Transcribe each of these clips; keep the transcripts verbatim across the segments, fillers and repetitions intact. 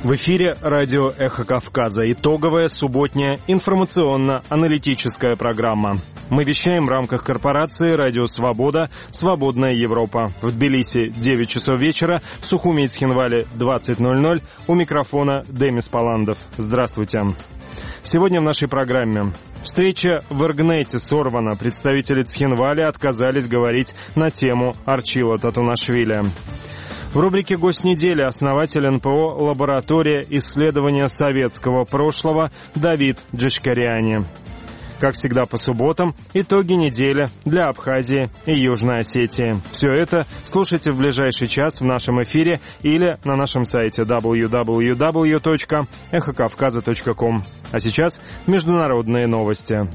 В эфире радио «Эхо Кавказа». Итоговая субботняя информационно-аналитическая программа. Мы вещаем в рамках корпорации «Радио Свобода. Свободная Европа». В Тбилиси девять часов вечера, в Сухуми и Цхинвале двадцать ноль ноль. У микрофона Демис Паландов. Здравствуйте. Сегодня в нашей программе. Встреча в Иргнете сорвана. Представители Цхинвали отказались говорить на тему Арчила Татунашвили. В рубрике «Гость недели» основатель эн пэ о «Лаборатория исследования советского прошлого» Давид Джишкариани. Как всегда по субботам, итоги недели для Абхазии и Южной Осетии. Все это слушайте в ближайший час в нашем эфире или на нашем сайте дабл ю дабл ю дабл ю точка эхо кавказа точка ком. А сейчас международные новости.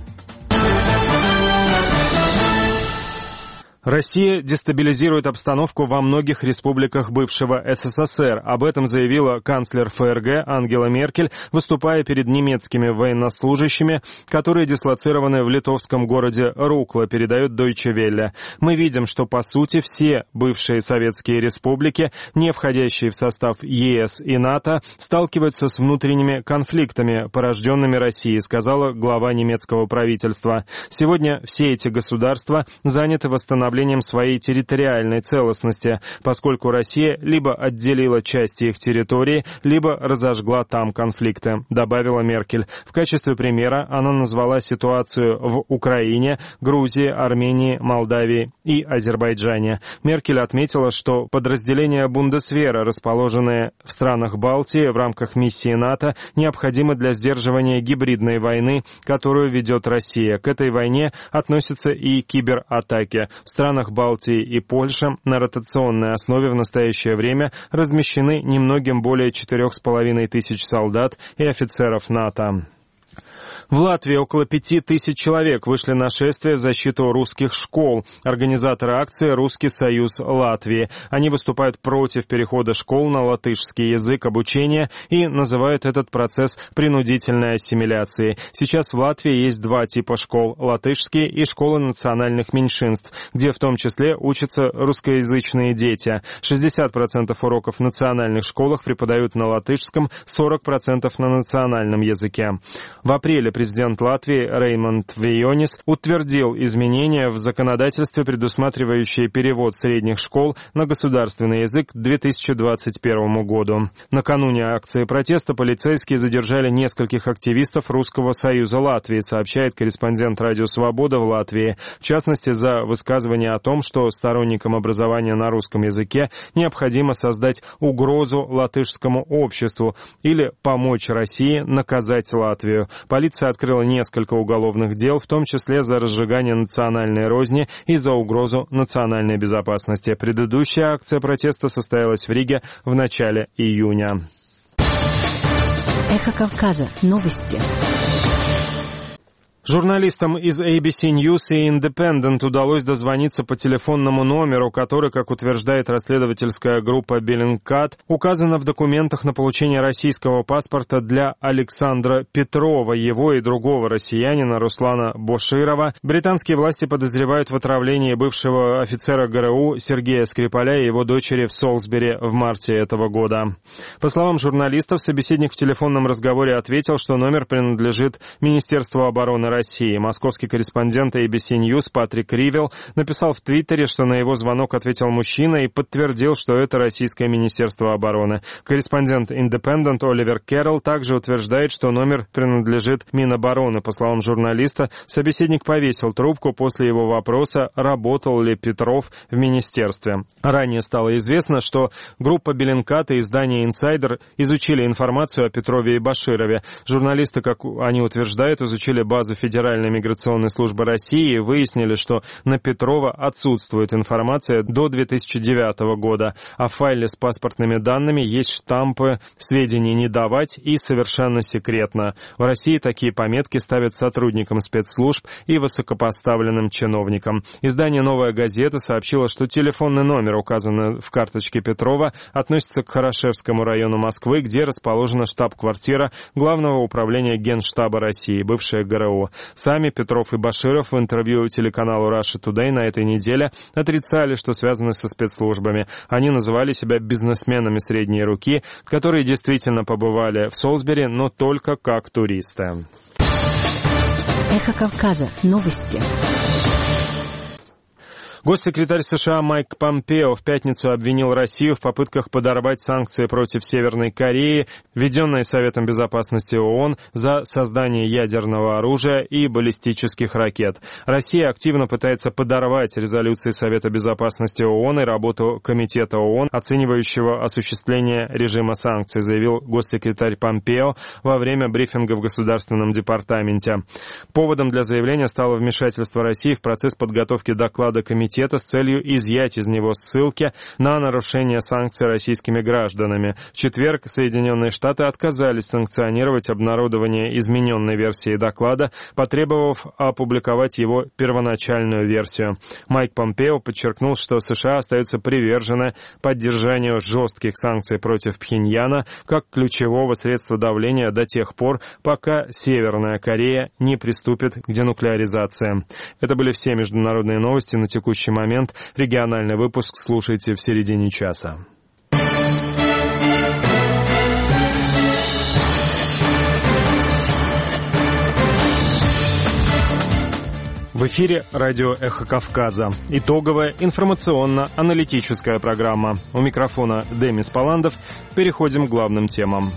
Россия дестабилизирует обстановку во многих республиках бывшего эс эс эс эр. Об этом заявила канцлер эф эр гэ Ангела Меркель, выступая перед немецкими военнослужащими, которые дислоцированы в литовском городе Рукла, передает Deutsche Welle. Мы видим, что по сути все бывшие советские республики, не входящие в состав е эс и НАТО, сталкиваются с внутренними конфликтами, порожденными Россией, сказала глава немецкого правительства. Сегодня все эти государства заняты восстановлением своей территориальной целостности, поскольку Россия либо отделила части их территории, либо разожгла там конфликты, добавила Меркель. В качестве примера она назвала ситуацию в Украине, Грузии, Армении, Молдавии и Азербайджане. Меркель отметила, что подразделения Бундесвера, расположенные в странах Балтии в рамках миссии НАТО, необходимы для сдерживания гибридной войны, которую ведет Россия. К этой войне относятся и кибератаки. В странах Балтии и Польши на ротационной основе в настоящее время размещены немногим более четырех с половиной тысяч солдат и офицеров НАТО. В Латвии около пяти тысяч человек вышли на шествие в защиту русских школ. Организаторы акции «Русский союз Латвии». Они выступают против перехода школ на латышский язык обучения и называют этот процесс принудительной ассимиляцией. Сейчас в Латвии есть два типа школ – латышские и школы национальных меньшинств, где в том числе учатся русскоязычные дети. шестьдесят процентов уроков в национальных школах преподают на латышском, сорок процентов на национальном языке. В апреле президент Латвии Реймонд Вейонис утвердил изменения в законодательстве, предусматривающие перевод средних школ на государственный язык к две тысячи двадцать первому году. Накануне акции протеста полицейские задержали нескольких активистов Русского союза Латвии, сообщает корреспондент «Радио Свобода» в Латвии. В частности, за высказывание о том, что сторонникам образования на русском языке необходимо создать угрозу латышскому обществу или помочь России наказать Латвию. Полиция открыла несколько уголовных дел, в том числе за разжигание национальной розни и за угрозу национальной безопасности. Предыдущая акция протеста состоялась в Риге в начале июня. Эхо Кавказа. Новости. Журналистам из эй би си News и Independent удалось дозвониться по телефонному номеру, который, как утверждает расследовательская группа Bellingcat, указано в документах на получение российского паспорта для Александра Петрова, его и другого россиянина Руслана Боширова. Британские власти подозревают в отравлении бывшего офицера гэ эр у Сергея Скрипаля и его дочери в Солсбери в марте этого года. По словам журналистов, собеседник в телефонном разговоре ответил, что номер принадлежит Министерству обороны России. Московский корреспондент эй би си News Патрик Ривел написал в Твиттере, что на его звонок ответил мужчина и подтвердил, что это Российское Министерство обороны. Корреспондент Independent Оливер Кэрролл также утверждает, что номер принадлежит Минобороны. По словам журналиста, собеседник повесил трубку после его вопроса, работал ли Петров в министерстве. Ранее стало известно, что группа Bellingcat и издание Insider изучили информацию о Петрове и Баширове. Журналисты, как они утверждают, изучили базу Федеральной миграционной службы России и выяснили, что на Петрова отсутствует информация до две тысячи девятого года, а в файле с паспортными данными есть штампы «Сведений не давать» и «Совершенно секретно». В России такие пометки ставят сотрудникам спецслужб и высокопоставленным чиновникам. Издание «Новая газета» сообщило, что телефонный номер, указанный в карточке Петрова, относится к Хорошевскому району Москвы, где расположена штаб-квартира Главного управления Генштаба России, бывшая гэ эр у. Сами Петров и Баширов в интервью телеканалу Russia Today на этой неделе отрицали, что связаны со спецслужбами. Они называли себя бизнесменами средней руки, которые действительно побывали в Солсбери, но только как туристы. Эхо Кавказа. Новости. Госсекретарь США Майк Помпео в пятницу обвинил Россию в попытках подорвать санкции против Северной Кореи, введенные Советом Безопасности ООН за создание ядерного оружия и баллистических ракет. Россия активно пытается подорвать резолюции Совета Безопасности ООН и работу Комитета ООН, оценивающего осуществление режима санкций, заявил госсекретарь Помпео во время брифинга в Государственном департаменте. Поводом для заявления стало вмешательство России в процесс подготовки доклада Комитета с целью изъять из него ссылки на нарушение санкций российскими гражданами. В четверг Соединенные Штаты отказались санкционировать обнародование измененной версии доклада, потребовав опубликовать его первоначальную версию. Майк Помпео подчеркнул, что США остаются привержены поддержанию жестких санкций против Пхеньяна как ключевого средства давления до тех пор, пока Северная Корея не приступит к денуклеаризации. Это были все международные новости на текущий момент. Региональный выпуск слушайте в середине часа. В эфире радио «Эхо Кавказа». Итоговая информационно-аналитическая программа. У микрофона Демис Паландов. Переходим к главным темам.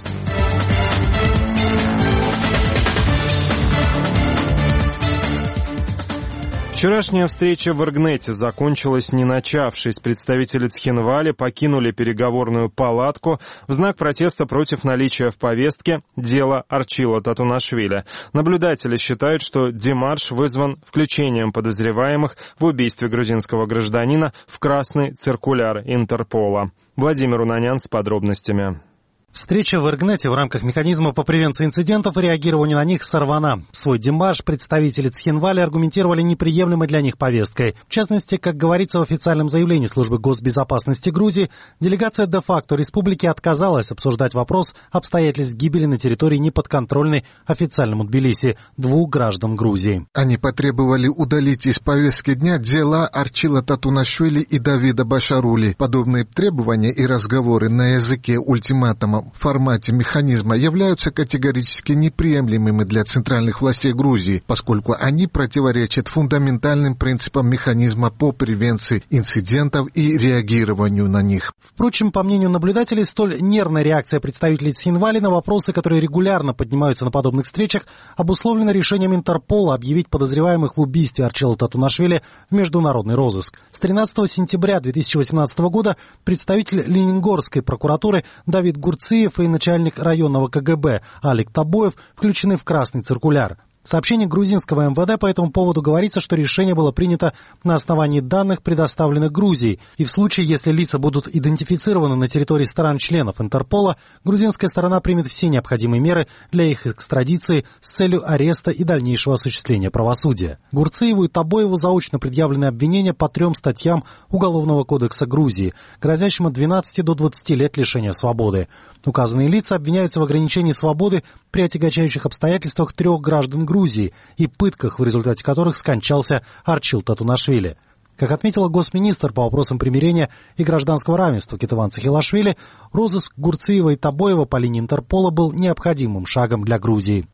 Вчерашняя встреча в Иргнете закончилась не начавшись. Представители Цхинвали покинули переговорную палатку в знак протеста против наличия в повестке дела Арчила Татунашвили. Наблюдатели считают, что демарш вызван включением подозреваемых в убийстве грузинского гражданина в красный циркуляр Интерпола. Владимир Унанян с подробностями. Встреча в Иргнете в рамках механизма по превенции инцидентов и реагированию на них сорвана. Свой демарш представители Цхинвали аргументировали неприемлемой для них повесткой. В частности, как говорится в официальном заявлении службы госбезопасности Грузии, делегация де-факто республики отказалась обсуждать вопрос обстоятельств гибели на территории неподконтрольной официальному Тбилиси двух граждан Грузии. Они потребовали удалить из повестки дня дела Арчила Татунашвили и Давида Башарули. Подобные требования и разговоры на языке ультиматума в формате механизма являются категорически неприемлемыми для центральных властей Грузии, поскольку они противоречат фундаментальным принципам механизма по превенции инцидентов и реагированию на них. Впрочем, по мнению наблюдателей, столь нервная реакция представителей Цхинвали на вопросы, которые регулярно поднимаются на подобных встречах, обусловлена решением Интерпола объявить подозреваемых в убийстве Арчила Татунашвили в международный розыск. С тринадцатого сентября две тысячи восемнадцатого года представитель Ленингорской прокуратуры Давид Гурциев и начальник районного ка гэ бэ Алик Табоев включены в красный циркуляр. В сообщении грузинского эм вэ дэ по этому поводу говорится, что решение было принято на основании данных, предоставленных Грузией, и в случае, если лица будут идентифицированы на территории стран-членов Интерпола, грузинская сторона примет все необходимые меры для их экстрадиции с целью ареста и дальнейшего осуществления правосудия. Гурциеву и Табоеву заочно предъявлены обвинения по трем статьям Уголовного кодекса Грузии, грозящим от двенадцати до двадцати лет лишения свободы. Указанные лица обвиняются в ограничении свободы при отягчающих обстоятельствах трех граждан Грузии и пытках, в результате которых скончался Арчил Татунашвили. Как отметила госминистр по вопросам примирения и гражданского равенства Кетыван Цахилашвили, розыск Гурциева и Табоева по линии Интерпола был необходимым шагом для Грузии.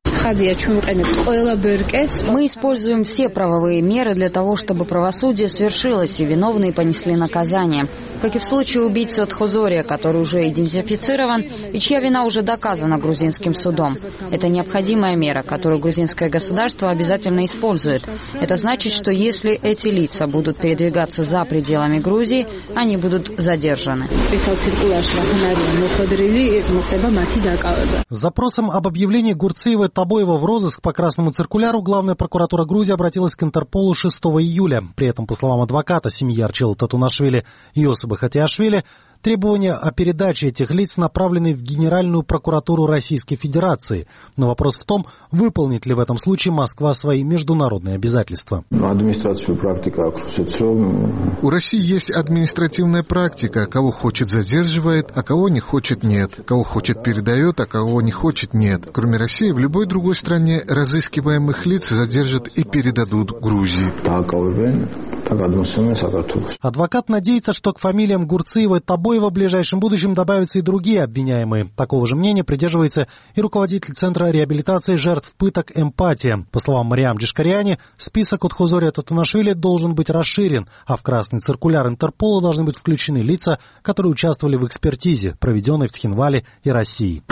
Мы используем все правовые меры для того, чтобы правосудие свершилось и виновные понесли наказание. Как и в случае убийцы от Хозория, который уже идентифицирован и чья вина уже доказана грузинским судом. Это необходимая мера, которую грузинское государство обязательно использует. Это значит, что если эти лица будут передвигаться за пределами Грузии, они будут задержаны. С запросом об объявлении Гурциева и Табоева в розыск по красному циркуляру главная прокуратура Грузии обратилась к Интерполу шестого июля. При этом, по словам адвоката семьи Арчила Татунашвили Йосипа Хатиашвили, Требования о передаче этих лиц направлены в Генеральную прокуратуру Российской Федерации. Но вопрос в том, выполнит ли в этом случае Москва свои международные обязательства. У России есть административная практика. Кого хочет, задерживает, а кого не хочет, нет. Кого хочет, передает, а кого не хочет, нет. Кроме России, в любой другой стране разыскиваемых лиц задержат и передадут Грузии. Адвокат надеется, что к фамилиям Гурцыева и Табоева в ближайшем будущем добавятся и другие обвиняемые. Такого же мнения придерживается и руководитель Центра реабилитации жертв пыток «Эмпатия». По словам Мариам Джишкариани, список от Хозория Татунашвили должен быть расширен, а в красный циркуляр Интерпола должны быть включены лица, которые участвовали в экспертизе, проведенной в Цхинвале и России.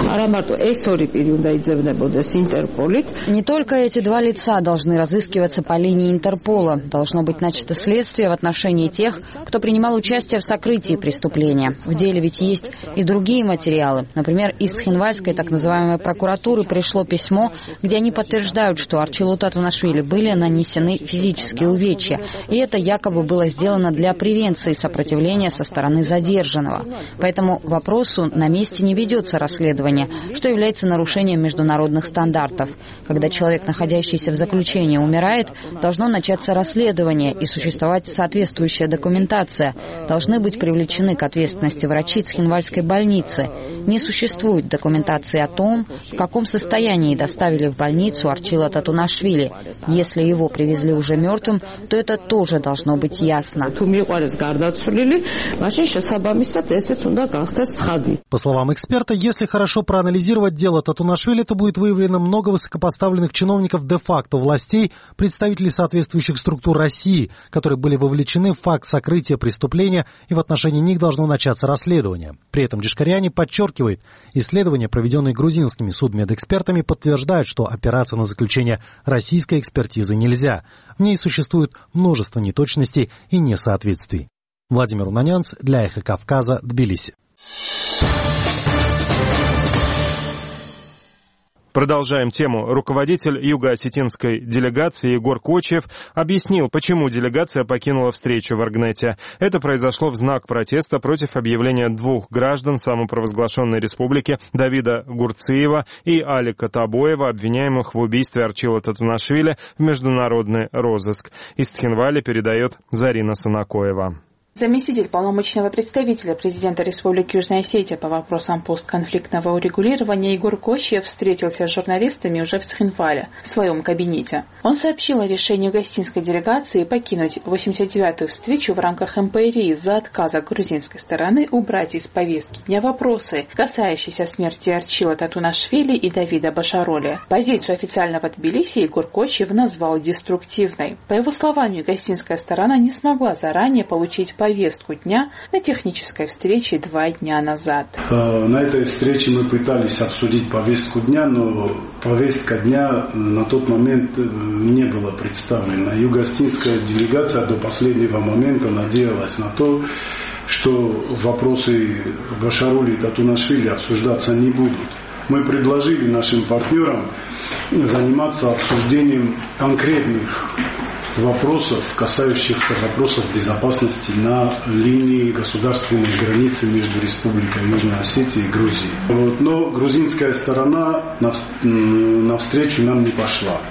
Не только эти два лица должны разыскиваться по линии Интерпола. Должно быть начато следствие в отношении тех, кто принимал участие в сокрытии преступления. В деле ведь есть и другие материалы. Например, из Цхинвальской так называемой прокуратуры пришло письмо, где они подтверждают, что Арчилу Татунашвили были нанесены физические увечья. И это якобы было сделано для превенции сопротивления со стороны задержанного. Поэтому вопросу на месте не ведется расследование, что является нарушением международных стандартов. Когда человек, находящийся в заключении, умирает, должно начаться расследование и существовать соответствующая документация. Должны быть привлечены к ответственности врачи Цхинвальской больницы. Не существует документации о том, в каком состоянии доставили в больницу Арчила Татунашвили. Если его привезли уже мертвым, то это тоже должно быть ясно. По словам эксперта, если хорошо проанализировать дело Татунашвили, то будет выявлено много высокопоставленных чиновников де-факто властей, представителей соответствующих структур России, которые были вовлечены в факт сокрытия преступления, и в отношении них должно начаться расследование. При этом Джишкариани подчеркивает, исследования, проведенные грузинскими судмедэкспертами, подтверждают, что опираться на заключение российской экспертизы нельзя. В ней существует множество неточностей и несоответствий. Владимир Унанянц для Эхо Кавказа, Тбилиси. Продолжаем тему. Руководитель юго-осетинской делегации Егор Кочиев объяснил, почему делегация покинула встречу в Оргнете. Это произошло в знак протеста против объявления двух граждан самопровозглашенной республики Давида Гурцыева и Алика Табоева, обвиняемых в убийстве Арчила Татунашвили, в международный розыск. Из Цхинвали передает Зарина Санакоева. Заместитель полномочного представителя президента Республики Южная Осетия по вопросам постконфликтного урегулирования Егор Кочиев встретился с журналистами уже в Цхинвале, в своем кабинете. Он сообщил о решении гостинской делегации покинуть восемьдесят девятую встречу в рамках эм пэ эр и из-за отказа грузинской стороны убрать из повестки дня вопросы, касающиеся смерти Арчила Татунашвили и Давида Башароли. Позицию официального Тбилиси Егор Кочиев назвал деструктивной. По его словам, гостинская сторона не смогла заранее получить повестку повестку дня на технической встрече два дня назад. На этой встрече мы пытались обсудить повестку дня, но повестка дня на тот момент не была представлена. Юго-осетинская делегация до последнего момента надеялась на то, что вопросы Башароли и Татунашвили обсуждаться не будут. Мы предложили нашим партнерам заниматься обсуждением конкретных вопросов, касающихся вопросов безопасности на линии государственной границы между Республикой Южная Осетия и Грузией. Вот, но грузинская сторона навстречу нам не пошла.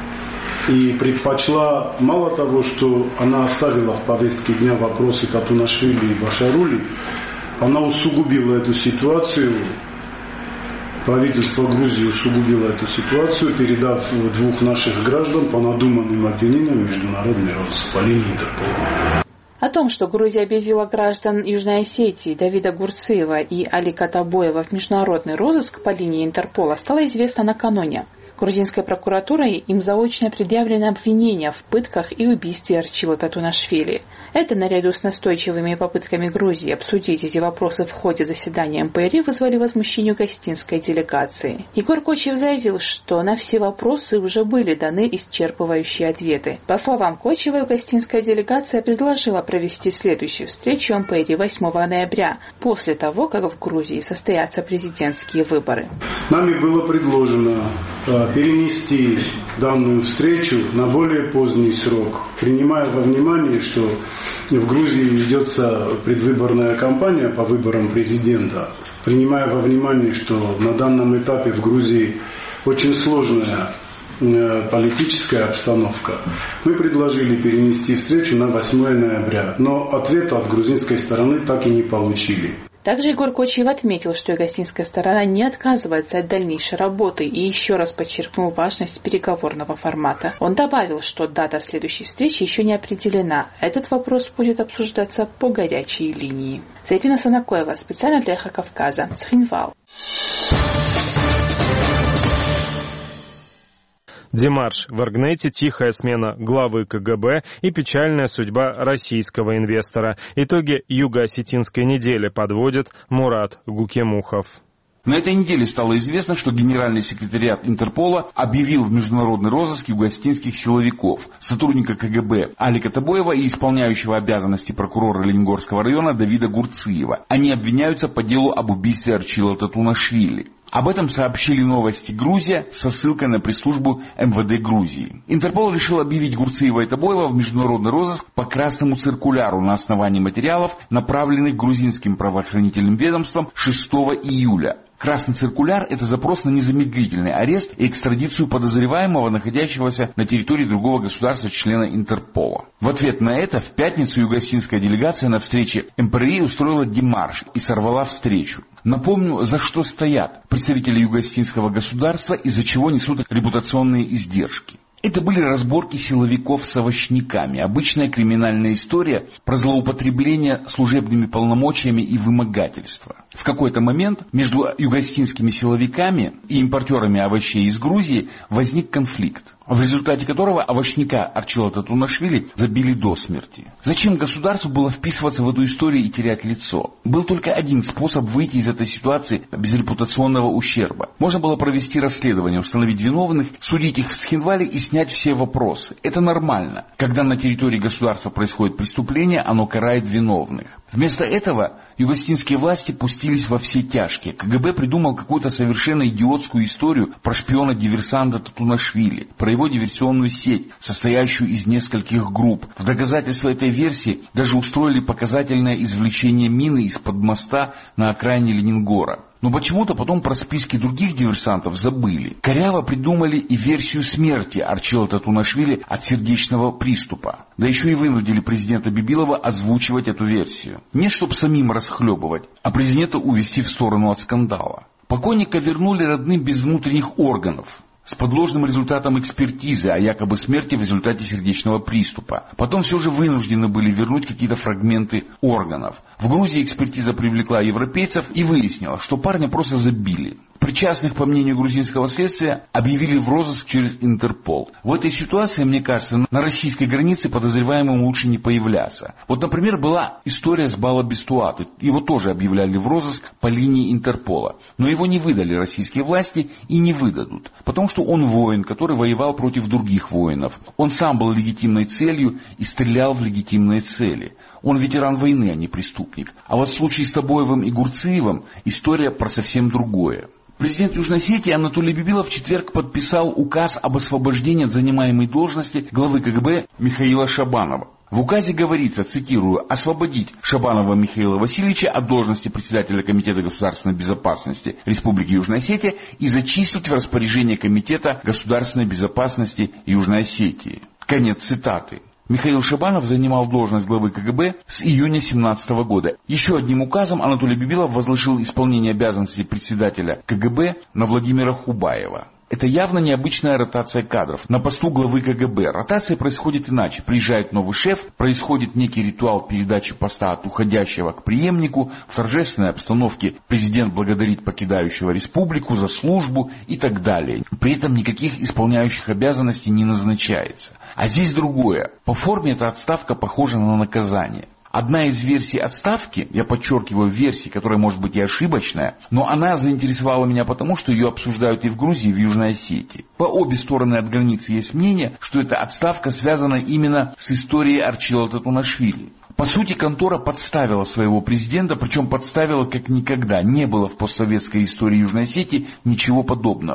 И предпочла, мало того, что она оставила в повестке дня вопросы Татунашвили и Башароли, она усугубила эту ситуацию. Правительство Грузии усугубило эту ситуацию, передав двух наших граждан по надуманным обвинениям в международный розыск по линии Интерпола. О том, что Грузия объявила граждан Южной Осетии Давида Гурцыева и Алика Табоева в международный розыск по линии Интерпола, стало известно накануне. Грузинской прокуратурой им заочно предъявлены обвинения в пытках и убийстве Арчила Татунашвили. Это, наряду с настойчивыми попытками Грузии обсудить эти вопросы в ходе заседания эм пэ эр и, вызвали возмущение гостинской делегации. Егор Кочиев заявил, что на все вопросы уже были даны исчерпывающие ответы. По словам Кочиева, гостинская делегация предложила провести следующую встречу эм пэ эр и восьмого ноября, после того, как в Грузии состоятся президентские выборы. Нами было предложено перенести данную встречу на более поздний срок, принимая во внимание, что в Грузии ведется предвыборная кампания по выборам президента, принимая во внимание, что на данном этапе в Грузии очень сложная политическая обстановка, мы предложили перенести встречу на восьмое ноября, но ответа от грузинской стороны так и не получили. Также Егор Кочиев отметил, что югославская сторона не отказывается от дальнейшей работы и еще раз подчеркнул важность переговорного формата. Он добавил, что дата следующей встречи еще не определена. Этот вопрос будет обсуждаться по горячей линии. Зарина Санакоева, специально для Эхо Кавказа, Цхинвал. Демарш в Оргнете, тихая смена главы КГБ и печальная судьба российского инвестора. Итоги юго-осетинской недели подводит Мурат Гукемухов. На этой неделе стало известно, что Генеральный секретариат Интерпола объявил в международный розыск юго-осетинских силовиков, сотрудника КГБ Алика Табоева и исполняющего обязанности прокурора Лениногорского района Давида Гурциева. Они обвиняются по делу об убийстве Арчила Татунашвили. Об этом сообщили «Новости Грузия» со ссылкой на пресс-службу эм вэ дэ Грузии. Интерпол решил объявить Гурциева и Табоева в международный розыск по красному циркуляру на основании материалов, направленных грузинским правоохранительным ведомством шестого июля. Красный циркуляр – это запрос на незамедлительный арест и экстрадицию подозреваемого, находящегося на территории другого государства-члена Интерпола. В ответ на это в пятницу юго-осетинская делегация на встрече эм пэ эр и устроила демарш и сорвала встречу. Напомню, за что стоят представители юго-осетинского государства и за чего несут репутационные издержки. Это были разборки силовиков с овощниками, обычная криминальная история про злоупотребление служебными полномочиями и вымогательство. В какой-то момент между юго-осетинскими силовиками и импортерами овощей из Грузии возник конфликт, в результате которого овощника Арчила Татунашвили забили до смерти. Зачем государству было вписываться в эту историю и терять лицо? Был только один способ выйти из этой ситуации без репутационного ущерба. Можно было провести расследование, установить виновных, судить их в Цхинвале и снять все вопросы. Это нормально. Когда на территории государства происходит преступление, оно карает виновных. Вместо этого юго-осетинские власти пустились во все тяжкие. КГБ придумал какую-то совершенно идиотскую историю про шпиона-диверсанта Татунашвили, про его диверсионную сеть, состоящую из нескольких групп. В доказательство этой версии даже устроили показательное извлечение мины из-под моста на окраине Ленингора. Но почему-то потом про списки других диверсантов забыли. Коряво придумали и версию смерти Арчила Татунашвили от сердечного приступа. Да еще и вынудили президента Бибилова озвучивать эту версию. Не чтобы самим расхлебывать, а президента увести в сторону от скандала. Покойника вернули родным без внутренних органов, с подложным результатом экспертизы о якобы смерти в результате сердечного приступа. Потом все же вынуждены были вернуть какие-то фрагменты органов. В Грузии экспертиза привлекла европейцев и выяснила, что парня просто забили. Причастных, по мнению грузинского следствия, объявили в розыск через Интерпол. В этой ситуации, мне кажется, на российской границе подозреваемым лучше не появляться. Вот, например, была история с Бала Бестуаты. Его тоже объявляли в розыск по линии Интерпола. Но его не выдали российские власти и не выдадут. Потому что он воин, который воевал против других воинов. Он сам был легитимной целью и стрелял в легитимные цели. Он ветеран войны, а не преступник. А вот в случае с Табоевым и Гурциевым история про совсем другое. Президент Южной Осетии Анатолий Бибилов в четверг подписал указ об освобождении от занимаемой должности главы КГБ Михаила Шабанова. В указе говорится, цитирую, «освободить Шабанова Михаила Васильевича от должности председателя Комитета государственной безопасности Республики Южная Осетия и зачислить в распоряжение Комитета государственной безопасности Южной Осетии». Конец цитаты. Михаил Шабанов занимал должность главы КГБ с июня две тысячи семнадцатого года. Еще одним указом Анатолий Бибилов возложил исполнение обязанностей председателя КГБ на Владимира Хубаева. Это явно необычная ротация кадров на посту главы КГБ. Ротация происходит иначе. Приезжает новый шеф, происходит некий ритуал передачи поста от уходящего к преемнику. В торжественной обстановке президент благодарит покидающего республику за службу и так далее. При этом никаких исполняющих обязанностей не назначается. А здесь другое. По форме эта отставка похожа на наказание. Одна из версий отставки, я подчеркиваю версии, которая может быть и ошибочная, но она заинтересовала меня потому, что ее обсуждают и в Грузии, и в Южной Осетии. По обе стороны от границы есть мнение, что эта отставка связана именно с историей Арчила Татунашвили. По сути, контора подставила своего президента, причем подставила как никогда. Не было в постсоветской истории Южной Осетии ничего подобного.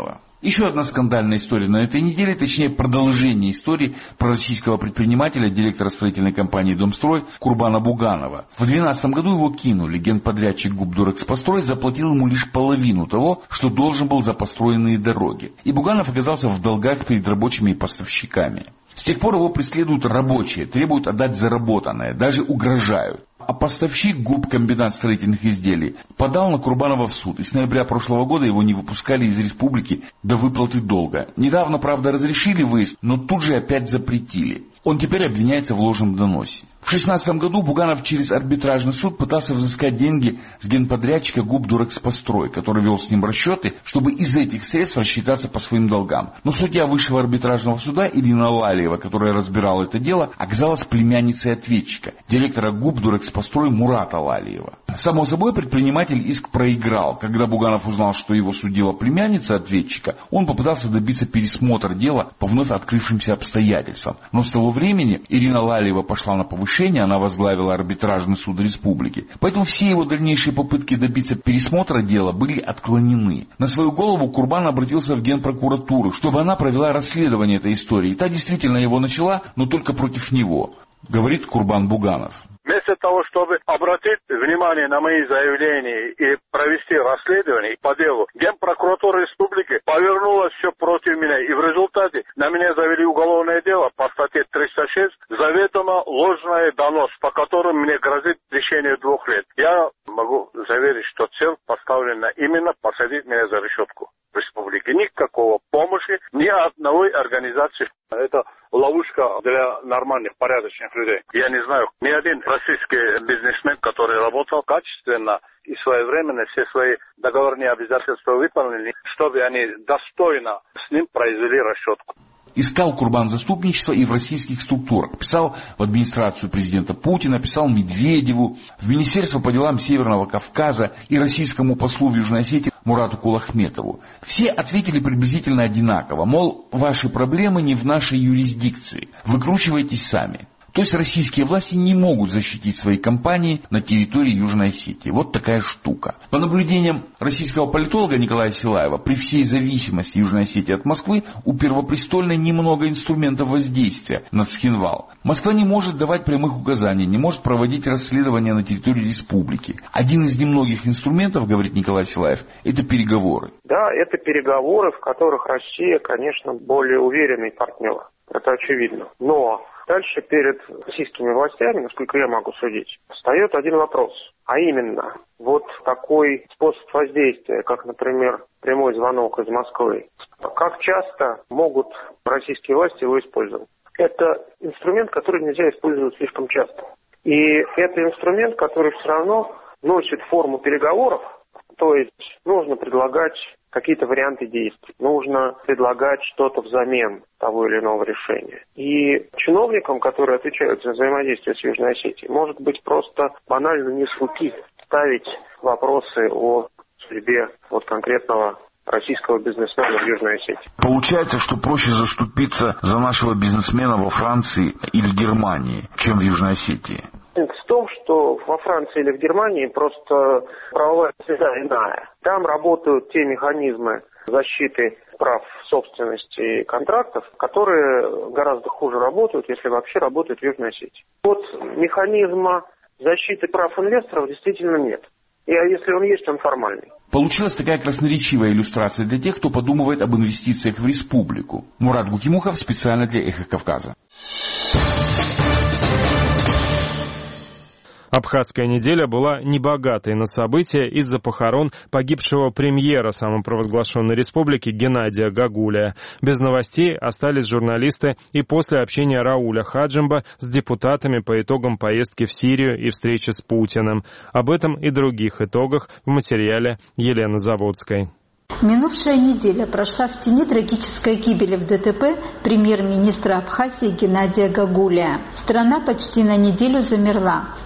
Еще одна скандальная история на этой неделе, точнее продолжение истории про российского предпринимателя, директора строительной компании «Домстрой» Курбана Буганова. В две тысячи двенадцатом году его кинули. Генподрядчик ГУП «Дурэкспострой» заплатил ему лишь половину того, что должен был за построенные дороги. И Буганов оказался в долгах перед рабочими и поставщиками. С тех пор его преследуют рабочие, требуют отдать заработанное, даже угрожают. А поставщик ГУП «Комбинат строительных изделий» подал на Курбанова в суд, и с ноября прошлого года его не выпускали из республики до выплаты долга. Недавно, правда, разрешили выезд, но тут же опять запретили. Он теперь обвиняется в ложном доносе. В две тысячи шестнадцатом году Буганов через арбитражный суд пытался взыскать деньги с генподрядчика ГУП «Дурэкспострой», который вел с ним расчеты, чтобы из этих средств рассчитаться по своим долгам. Но судья высшего арбитражного суда Ирина Лалиева, которая разбирала это дело, оказалась племянницей ответчика, директора ГУП «Дурэкспострой» Мурата Лалиева. Само собой, предприниматель иск проиграл. Когда Буганов узнал, что его судила племянница ответчика, он попытался добиться пересмотра дела по вновь открывшимся обстоятельствам. Но с того времени Ирина Лалиева пошла на повышение, она возглавила арбитражный суд республики. Поэтому все его дальнейшие попытки добиться пересмотра дела были отклонены. На свою голову Курбан обратился в Генпрокуратуру, чтобы она провела расследование этой истории. Та действительно его начала, но только против него, говорит Курбан Буганов. Вместо того, чтобы обратить внимание на мои заявления и провести расследование по делу, Генпрокуратура республики повернула все против меня. И в результате на меня завели уголовное дело по статье триста шесть, заведомо ложный донос, по которому мне грозит лишение двух лет. Я могу заверить, что цель поставлена именно посадить меня за решетку в республике. Никакого помощи ни одной организации. Это ловушка для нормальных, порядочных людей. Я не знаю, ни один российский бизнесмен, который работал качественно и своевременно все свои договорные обязательства выполнили, чтобы они достойно с ним произвели расчетку. Искал Курбан заступничество и в российских структурах. Писал в администрацию президента Путина, писал Медведеву, в Министерство по делам Северного Кавказа и российскому послу в Южной Осетии Мурату Кулахметову. Все ответили приблизительно одинаково, мол, ваши проблемы не в нашей юрисдикции, выкручивайтесь сами. То есть российские власти не могут защитить свои компании на территории Южной Осетии. Вот такая штука. По наблюдениям российского политолога Николая Силаева, при всей зависимости Южной Осетии от Москвы, у Первопрестольной немного инструментов воздействия на Цхинвал. Москва не может давать прямых указаний, не может проводить расследования на территории республики. Один из немногих инструментов, говорит Николай Силаев, это переговоры. Да, это переговоры, в которых Россия, конечно, более уверенный партнер. Это очевидно. Но дальше перед российскими властями, насколько я могу судить, встает один вопрос. А именно, вот такой способ воздействия, как, например, прямой звонок из Москвы, как часто могут российские власти его использовать? Это инструмент, который нельзя использовать слишком часто. И это инструмент, который все равно носит форму переговоров, то есть нужно предлагать какие-то варианты действий. Нужно предлагать что-то взамен того или иного решения. И чиновникам, которые отвечают за взаимодействие с Южной Осетией, может быть просто банально не с руки ставить вопросы о судьбе вот конкретного российского бизнесмена в Южной Осетии. Получается, что проще заступиться за нашего бизнесмена во Франции или Германии, чем в Южной Осетии. В том, что во Франции или в Германии просто правовая среда иная. Там работают те механизмы защиты прав собственности и контрактов, которые гораздо хуже работают, если вообще работают в Южной Осетии. Вот механизма защиты прав инвесторов действительно нет. И если он есть, он формальный. Получилась такая красноречивая иллюстрация для тех, кто подумывает об инвестициях в республику. Мурат Гукимухов специально для «Эхо Кавказа». Абхазская неделя была небогатой на события из-за похорон погибшего премьера самопровозглашенной республики Геннадия Гагулия. Без новостей остались журналисты и после общения Рауля Хаджимба с депутатами по итогам поездки в Сирию и встречи с Путиным. Об этом и других итогах в материале Елены Заводской. Минувшая неделя прошла в тени трагической гибели в ДТП премьер-министра Абхазии Геннадия Гагулия. Страна почти на неделю замерла. С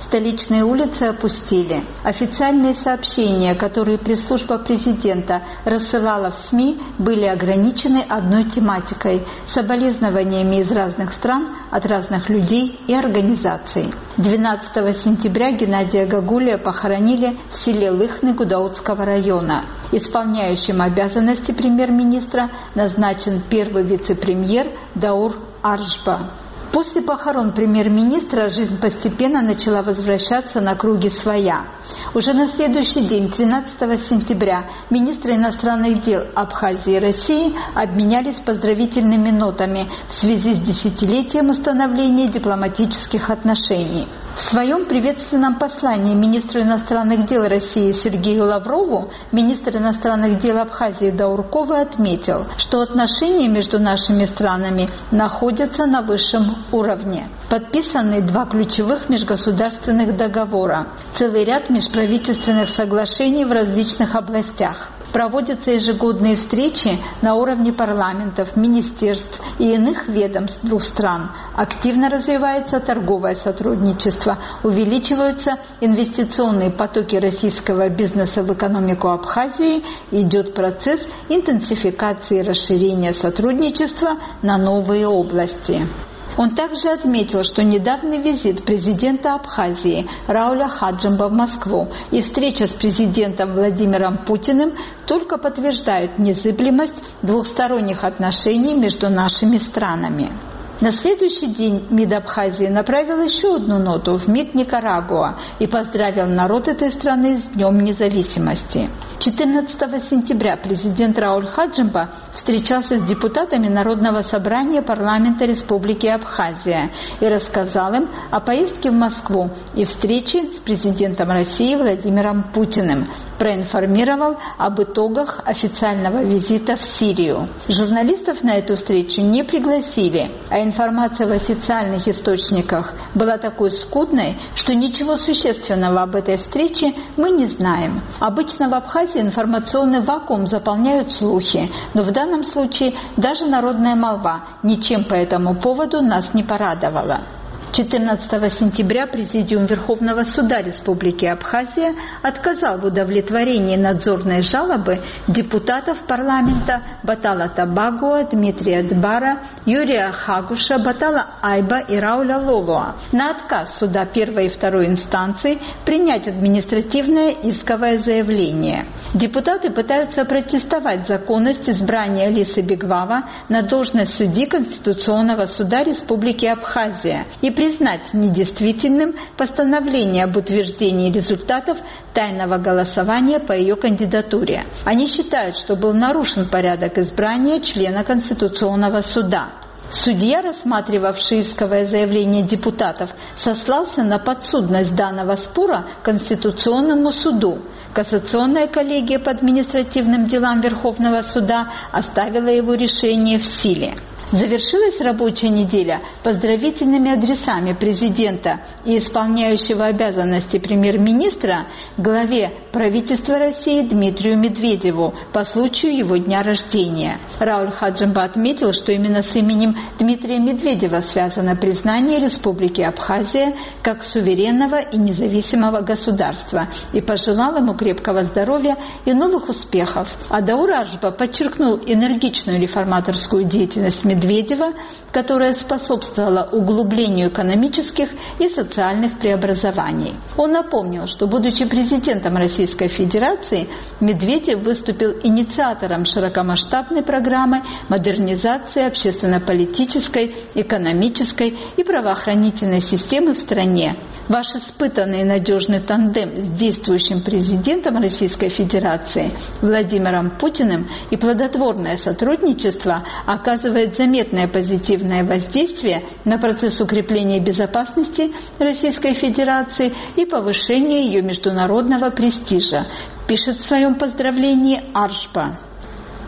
Столичные улицы опустели. Официальные сообщения, которые пресс-служба президента рассылала в СМИ, были ограничены одной тематикой – соболезнованиями из разных стран, от разных людей и организаций. двенадцатого сентября Геннадия Гагулия похоронили в селе Лыхны Гудаутского района. Исполняющим обязанности премьер-министра назначен первый вице-премьер Даур Аршба. После похорон премьер-министра жизнь постепенно начала возвращаться на круги своя. Уже на следующий день, тринадцатого сентября, министры иностранных дел Абхазии и России обменялись поздравительными нотами в связи с десятилетием установления дипломатических отношений. В своем приветственном послании министру иностранных дел России Сергею Лаврову министр иностранных дел Абхазии Дауркова отметил, что отношения между нашими странами находятся на высшем уровне. Подписаны два ключевых межгосударственных договора, целый ряд межправительственных соглашений в различных областях. Проводятся ежегодные встречи на уровне парламентов, министерств и иных ведомств двух стран. Активно развивается торговое сотрудничество, увеличиваются инвестиционные потоки российского бизнеса в экономику Абхазии, идет процесс интенсификации и расширения сотрудничества на новые области. Он также отметил, что недавний визит президента Абхазии Рауля Хаджимба в Москву и встреча с президентом Владимиром Путиным только подтверждают незыблемость двухсторонних отношений между нашими странами. На следующий день МИД Абхазии направил еще одну ноту в МИД Никарагуа и поздравил народ этой страны с Днем независимости. четырнадцатого сентября президент Рауль Хаджимба встречался с депутатами Народного собрания парламента Республики Абхазия и рассказал им о поездке в Москву и встрече с президентом России Владимиром Путиным, проинформировал об итогах официального визита в Сирию. Журналистов на эту встречу не пригласили, а информация в официальных источниках была такой скудной, что ничего существенного об этой встрече мы не знаем. Обычно в Абхазии информационный вакуум заполняют слухи, но в данном случае даже народная молва ничем по этому поводу нас не порадовала. четырнадцатого сентября Президиум Верховного суда Республики Абхазия отказал в удовлетворении надзорной жалобы депутатов парламента Батала Табагуа, Дмитрия Дбара, Юрия Хагуша, Батала Айба и Рауля Лолуа на отказ суда первой и второй инстанции принять административное исковое заявление. Депутаты пытаются протестовать законность избрания Алисы Бегвава на должность судьи Конституционного суда Республики Абхазия и признать недействительным постановление об утверждении результатов тайного голосования по ее кандидатуре. Они считают, что был нарушен порядок избрания члена Конституционного суда. Судья, рассматривавший исковое заявление депутатов, сослался на подсудность данного спора Конституционному суду. Кассационная коллегия по административным делам Верховного суда оставила его решение в силе. Завершилась рабочая неделя поздравительными адресами президента и исполняющего обязанности премьер-министра главе правительства России Дмитрию Медведеву по случаю его дня рождения. Рауль Хаджимба отметил, что именно с именем Дмитрия Медведева связано признание Республики Абхазия как суверенного и независимого государства и пожелал ему крепкого здоровья и новых успехов. А Даур Аршба подчеркнул энергичную реформаторскую деятельность Медведева, Медведева, которая способствовала углублению экономических и социальных преобразований. Он напомнил, что, будучи президентом Российской Федерации, Медведев выступил инициатором широкомасштабной программы модернизации общественно-политической, экономической и правоохранительной системы в стране. Ваш испытанный и надежный тандем с действующим президентом Российской Федерации Владимиром Путиным и плодотворное сотрудничество оказывает заметное позитивное воздействие на процесс укрепления безопасности Российской Федерации и повышения ее международного престижа, пишет в своем поздравлении Аршба.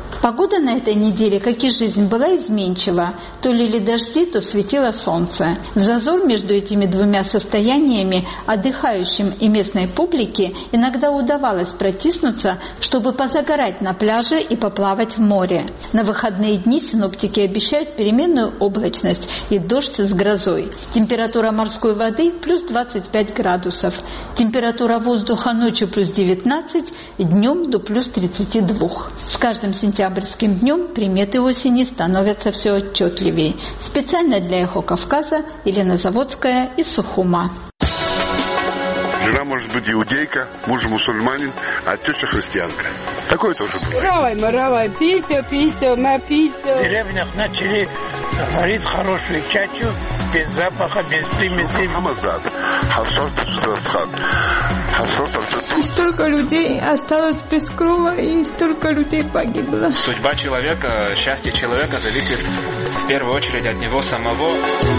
Погода на этой неделе, как и жизнь, была изменчива. То лили дожди, то светило солнце. В зазор между этими двумя состояниями отдыхающим и местной публике иногда удавалось протиснуться, чтобы позагорать на пляже и поплавать в море. На выходные дни синоптики обещают переменную облачность и дождь с грозой. Температура морской воды плюс двадцать пять градусов. Температура воздуха ночью плюс девятнадцать, днем до плюс тридцати двух. С каждым сентябрьским днем приметы осени становятся все отчетливее. Специально для «Эхо Кавказа» Елена Заводская из Сухума. Жена может быть иудейка, муж мусульманин, а теща христианка. Такое тоже бывает. Равай, маравай, пися, пися, напися. В деревнях начали варить хорошую чачу, без запаха, без примесей. Хамазад, харшот, расхат, харшот, и столько людей осталось без крова, и столько людей погибло. Судьба человека, счастье человека зависит в первую очередь от него самого.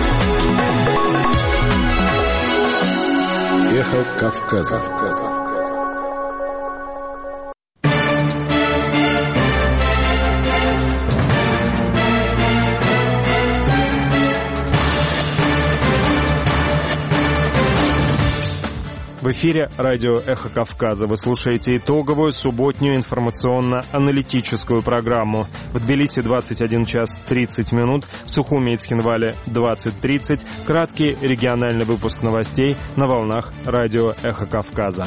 Эхо Кавказа. В эфире радио «Эхо Кавказа». Вы слушаете итоговую субботнюю информационно-аналитическую программу. В Тбилиси двадцать один час тридцать минут, в Сухуме и Цхинвале двадцать тридцать. Краткий региональный выпуск новостей на волнах радио «Эхо Кавказа».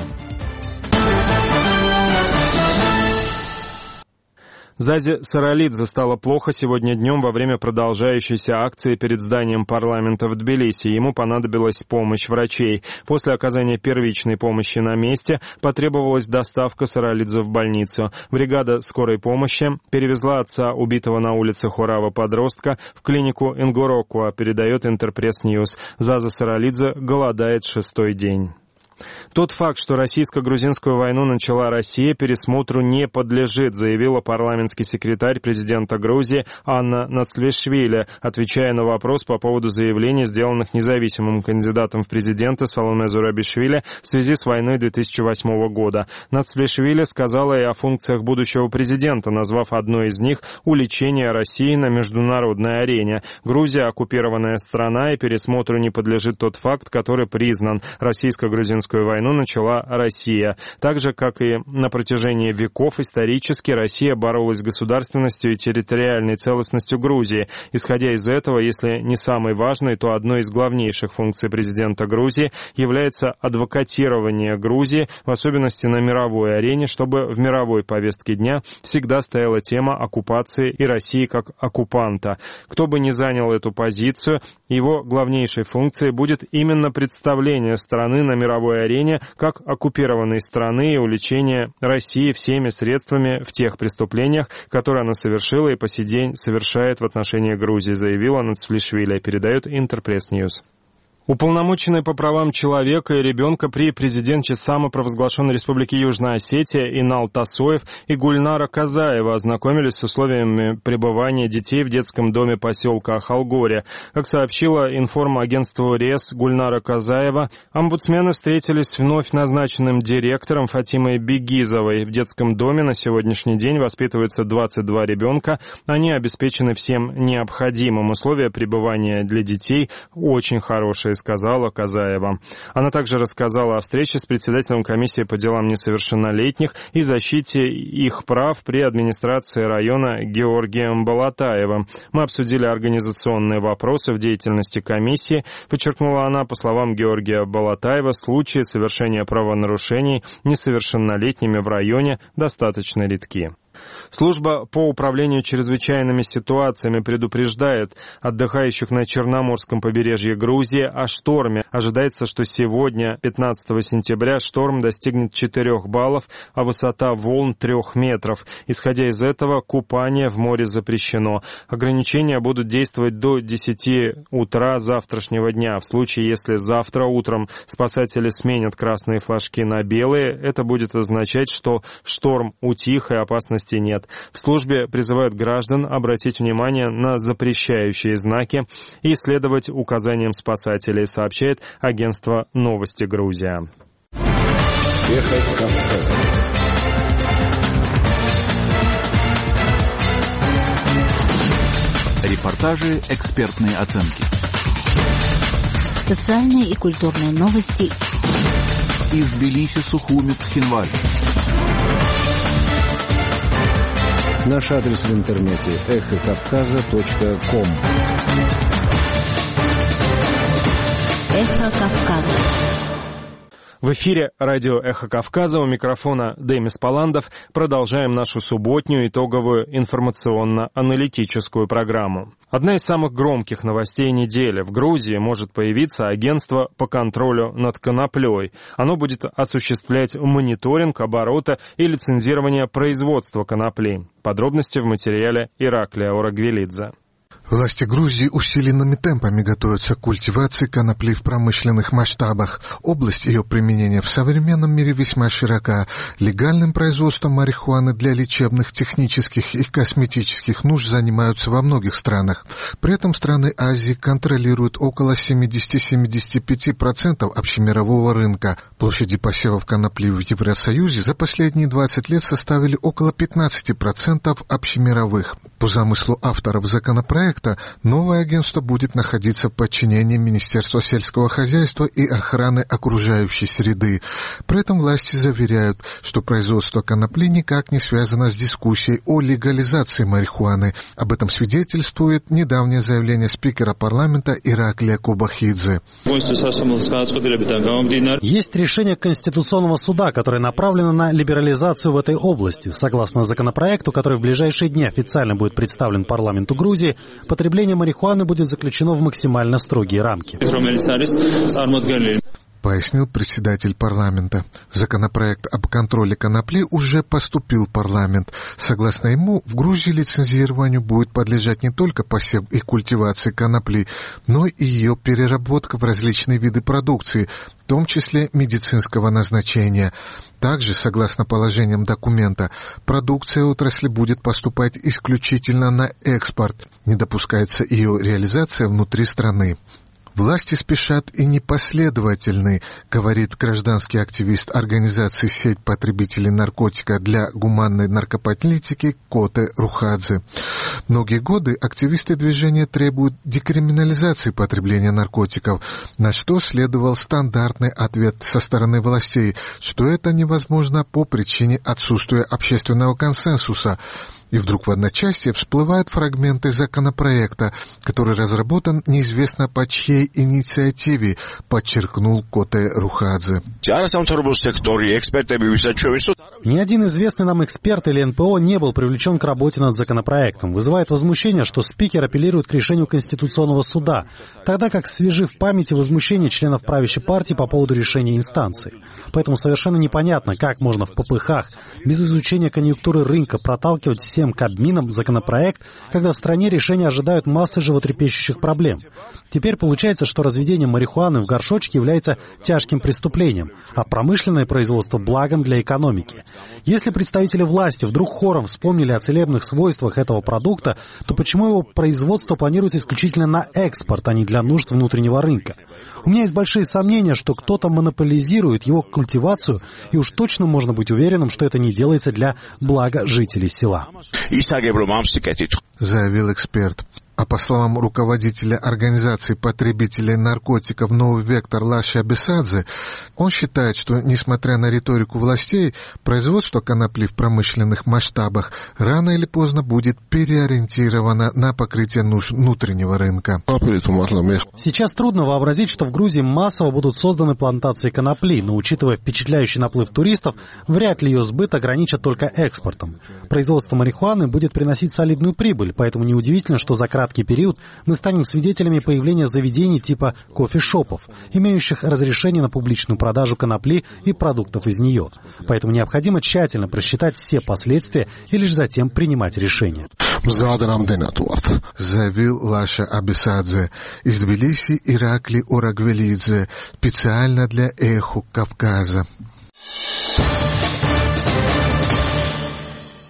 Зази Саралидзе стало плохо сегодня днем во время продолжающейся акции перед зданием парламента в Тбилиси. Ему понадобилась помощь врачей. После оказания первичной помощи на месте потребовалась доставка Саралидзе в больницу. Бригада скорой помощи перевезла отца убитого на улице Хорава подростка в клинику Ингорокуа, передает Интерпресс Ньюс. Заза Саралидзе голодает шестой день. Тот факт, что российско-грузинскую войну начала Россия, пересмотру не подлежит, заявила парламентский секретарь президента Грузии Анна Нацлешвили, отвечая на вопрос по поводу заявлений, сделанных независимым кандидатом в президенты Саломе Зурабишвили в связи с войной две тысячи восьмого года. Нацлешвили сказала и о функциях будущего президента, назвав одной из них уличение России на международной арене. Грузия — оккупированная страна, и пересмотру не подлежит тот факт, который признан. Российско-грузинскую войну начала Россия. Так же, как и на протяжении веков, исторически Россия боролась с государственностью и территориальной целостностью Грузии. Исходя из этого, если не самой важной, то одной из главнейших функций президента Грузии является адвокатирование Грузии, в особенности на мировой арене, чтобы в мировой повестке дня всегда стояла тема оккупации и России как оккупанта. Кто бы ни занял эту позицию, его главнейшей функцией будет именно представление страны на мировой арене как оккупированной страны и уличение России всеми средствами в тех преступлениях, которые она совершила и по сей день совершает в отношении Грузии, заявила Нацлешвили, передает Интерпресс Ньюс. Уполномоченные по правам человека и ребенка при президенте самопровозглашенной Республики Южная Осетия Инал Тасоев и Гульнара Казаева ознакомились с условиями пребывания детей в детском доме поселка Ахалгория. Как сообщила информагентству РЕС Гульнара Казаева, омбудсмены встретились с вновь назначенным директором Фатимой Бегизовой. В детском доме на сегодняшний день воспитываются двадцать два ребенка. Они обеспечены всем необходимым. Условия пребывания для детей очень хорошие, сказала Казаева. Она также рассказала о встрече с председателем комиссии по делам несовершеннолетних и защите их прав при администрации района Георгием Балатаевым. Мы обсудили организационные вопросы в деятельности комиссии, подчеркнула она. По словам Георгия Балатаева, случаи совершения правонарушений несовершеннолетними в районе достаточно редки. Служба по управлению чрезвычайными ситуациями предупреждает отдыхающих на Черноморском побережье Грузии о шторме. Ожидается, что сегодня, пятнадцатого сентября, шторм достигнет четырёх баллов, а высота волн трёх метров. Исходя из этого, купание в море запрещено. Ограничения будут действовать до десяти утра завтрашнего дня. В случае, если завтра утром спасатели сменят красные флажки на белые, это будет означать, что шторм утих и опасности нет. В службе призывают граждан обратить внимание на запрещающие знаки и следовать указаниям спасателей, сообщает агентство «Новости Грузия». Репортажи, экспертные оценки. Социальные и культурные новости. Из Тбилиси, Сухуми, Цхинвали. Наш адрес в интернете эхо кавказа точка ком. Эхо Кавказа. В эфире радио «Эхо Кавказа», у микрофона Демис Паландов. Продолжаем нашу субботнюю итоговую информационно-аналитическую программу. Одна из самых громких новостей недели. В Грузии может появиться агентство по контролю над коноплей. Оно будет осуществлять мониторинг оборота и лицензирование производства конопли. Подробности в материале Ираклия Орагвелидзе. Власти Грузии усиленными темпами готовятся к культивации конопли в промышленных масштабах. Область ее применения в современном мире весьма широка. Легальным производством марихуаны для лечебных, технических и косметических нужд занимаются во многих странах. При этом страны Азии контролируют около семьдесят-семьдесят пять процентов общемирового рынка. Площади посевов конопли в Евросоюзе за последние двадцать лет составили около пятнадцать процентов общемировых. По замыслу авторов законопроекта, новое агентство будет находиться в подчинении Министерства сельского хозяйства и охраны окружающей среды. При этом власти заверяют, что производство конопли никак не связано с дискуссией о легализации марихуаны. Об этом свидетельствует недавнее заявление спикера парламента Ираклия Кобахидзе. Есть решение Конституционного суда, которое направлено на либерализацию в этой области. Согласно законопроекту, который в ближайшие дни официально будет представлен парламенту Грузии, потребление марихуаны будет заключено в максимально строгие рамки. Пояснил председатель парламента. Законопроект об контроле конопли уже поступил в парламент. Согласно ему, в Грузии лицензированию будет подлежать не только посев и культивация конопли, но и ее переработка в различные виды продукции, в том числе медицинского назначения. Также, согласно положениям документа, продукция отрасли будет поступать исключительно на экспорт. Не допускается ее реализация внутри страны. Власти спешат и непоследовательны, говорит гражданский активист организации «Сеть потребителей наркотика для гуманной наркополитики» Коте Рухадзе. Многие годы активисты движения требуют декриминализации потребления наркотиков, на что следовал стандартный ответ со стороны властей, что это невозможно по причине отсутствия общественного консенсуса. И вдруг в одночасье всплывают фрагменты законопроекта, который разработан неизвестно по чьей инициативе, подчеркнул Коте Рухадзе. Ни один известный нам эксперт или эн пэ о не был привлечен к работе над законопроектом. Вызывает возмущение, что спикер апеллирует к решению Конституционного суда, тогда как свежи в памяти возмущения членов правящей партии по поводу решения инстанции. Поэтому совершенно непонятно, как можно в попыхах, без изучения конъюнктуры рынка, проталкивать всем Кабмином законопроект, когда в стране решения ожидают массы животрепещущих проблем. Теперь получается, что разведение марихуаны в горшочке является тяжким преступлением, а промышленное производство – благом для экономики. Если представители власти вдруг хором вспомнили о целебных свойствах этого продукта, то почему его производство планируется исключительно на экспорт, а не для нужд внутреннего рынка? У меня есть большие сомнения, что кто-то монополизирует его культивацию, и уж точно можно быть уверенным, что это не делается для блага жителей села. Заявил эксперт. А по словам руководителя организации потребителей наркотиков «Новый вектор» Лаши Абисадзе, он считает, что, несмотря на риторику властей, производство конопли в промышленных масштабах рано или поздно будет переориентировано на покрытие нужд внутреннего рынка. Сейчас трудно вообразить, что в Грузии массово будут созданы плантации конопли, но, учитывая впечатляющий наплыв туристов, вряд ли ее сбыт ограничат только экспортом. Производство марихуаны будет приносить солидную прибыль, поэтому неудивительно, что за краткий период мы станем свидетелями появления заведений типа кофешопов, имеющих разрешение на публичную продажу конопли и продуктов из нее. Поэтому необходимо тщательно просчитать все последствия и лишь затем принимать решения. Заявил Лаша Абисадзе. Из Тбилиси Иракли Орагвелидзе. Специально для Эхо Кавказа.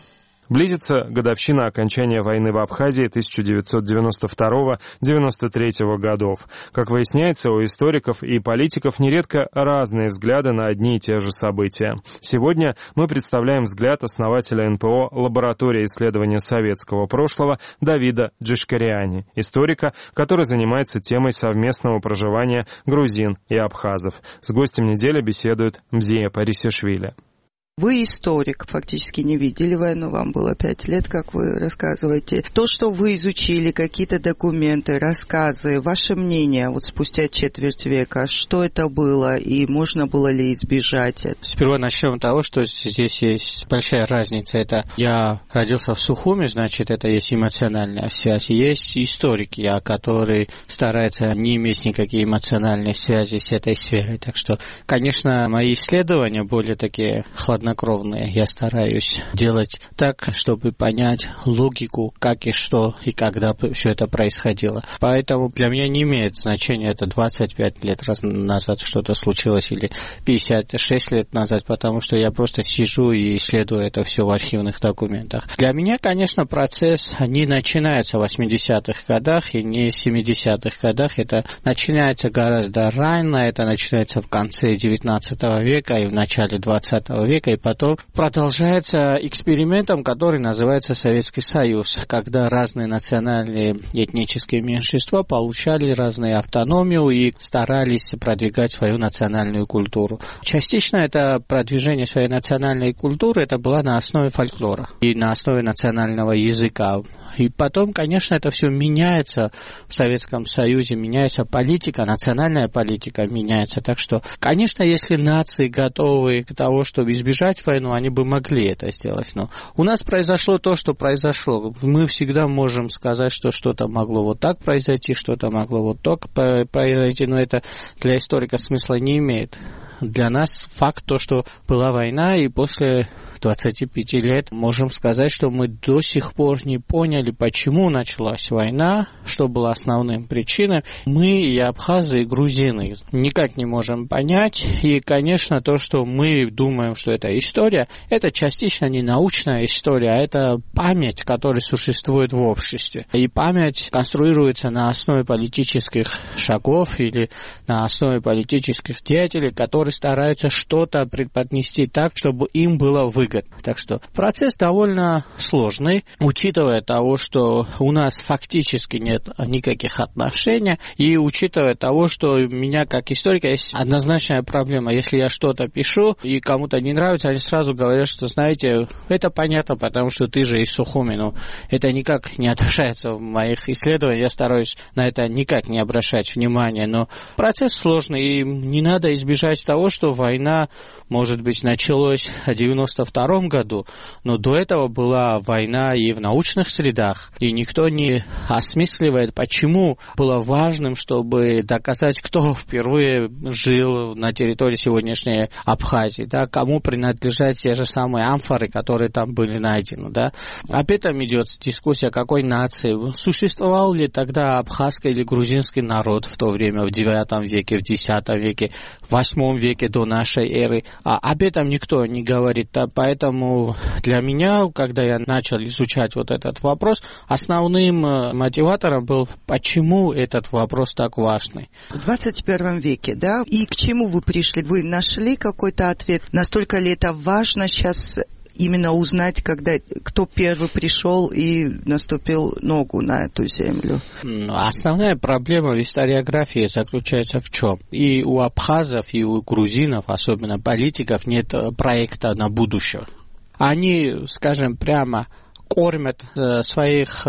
Близится годовщина окончания войны в Абхазии тысяча девятьсот девяносто второго — девяносто третьего годов. Как выясняется, у историков и политиков нередко разные взгляды на одни и те же события. Сегодня мы представляем взгляд основателя эн пэ о «Лаборатория исследования советского прошлого» Давида Джишкариани, историка, который занимается темой совместного проживания грузин и абхазов. С гостем недели беседует Мзия Парисишвили. Вы историк, фактически не видели войну, вам было пять лет, как вы рассказываете. То, что вы изучили, какие-то документы, рассказы, ваше мнение, вот спустя четверть века, что это было и можно было ли избежать это? Сперва начнем с того, что здесь есть большая разница. Это я родился в Сухуми, значит, это есть эмоциональная связь. Есть историк, я, который старается не иметь никакие эмоциональные связи с этой сферой. Так что, конечно, мои исследования более такие хладнокровные. Я стараюсь делать так, чтобы понять логику, как и что и когда все это происходило. Поэтому для меня не имеет значения, это двадцать пять лет назад что-то случилось или пятьдесят шесть лет назад, потому что я просто сижу и исследую это все в архивных документах. Для меня, конечно, процесс не начинается в восьмидесятых годах и не в семидесятых годах. Это начинается гораздо ранее, это начинается в конце девятнадцатого века и в начале двадцатого века. И потом продолжается экспериментом, который называется Советский Союз, когда разные национальные этнические меньшинства получали разную автономию и старались продвигать свою национальную культуру. Частично это продвижение своей национальной культуры это было на основе фольклора и на основе национального языка. И потом, конечно, это все меняется в Советском Союзе, меняется политика, национальная политика меняется. Так что, конечно, если нации готовы к тому, чтобы избежать войну, они бы могли это сделать. Но у нас произошло то, что произошло. Мы всегда можем сказать, что что-то могло вот так произойти, что-то могло вот так произойти, но это для историка смысла не имеет. Для нас факт то, что была война, и после двадцати пяти лет можем сказать, что мы до сих пор не поняли, почему началась война, что было основным причиной. Мы и абхазы, и грузины никак не можем понять. И, конечно, то, что мы думаем, что это история, это частично не научная история, а это память, которая существует в обществе. И память конструируется на основе политических шагов или на основе политических деятелей, которые стараются что-то преподнести так, чтобы им было выгодно. Так что процесс довольно сложный, учитывая того, что у нас фактически нет никаких отношений, и учитывая того, что у меня как историка есть однозначная проблема. Если я что-то пишу, и кому-то не нравится, они сразу говорят, что, знаете, это понятно, потому что ты же из Сухуми. Но это никак не отражается в моих исследованиях, я стараюсь на это никак не обращать внимания. Но процесс сложный, и не надо избежать того, что война, может быть, началась в девяносто втором году, но до этого была война и в научных средах, и никто не осмысливает, почему было важным, чтобы доказать, кто впервые жил на территории сегодняшней Абхазии, да, кому принадлежат те же самые амфоры, которые там были найдены. Да. Об этом идет дискуссия, какой нации. Существовал ли тогда абхазский или грузинский народ в то время, в девятом веке, в десятом веке, в восьмом веке до нашей эры. А об этом никто не говорит. Да. Поэтому для меня, когда я начал изучать вот этот вопрос, основным мотиватором был, почему этот вопрос так важный. В двадцать первом веке, да? И к чему вы пришли? Вы нашли какой-то ответ? Настолько ли это важно сейчас именно узнать, когда кто первый пришел и наступил ногу на эту землю? Основная проблема в историографии заключается в чем? И у абхазов, и у грузинов, особенно политиков, нет проекта на будущее. Они, скажем прямо, кормят своих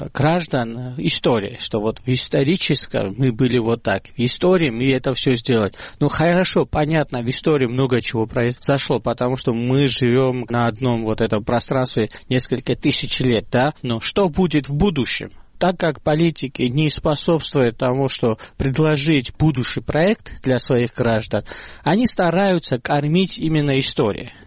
граждан историей, что вот в историческом мы были вот так, в истории мы это все сделали. Ну хорошо, понятно, в истории много чего произошло, потому что мы живем на одном вот этом пространстве несколько тысяч лет, да, но что будет в будущем? Так как политики не способствуют тому, что предложить будущий проект для своих граждан, они стараются кормить именно историей.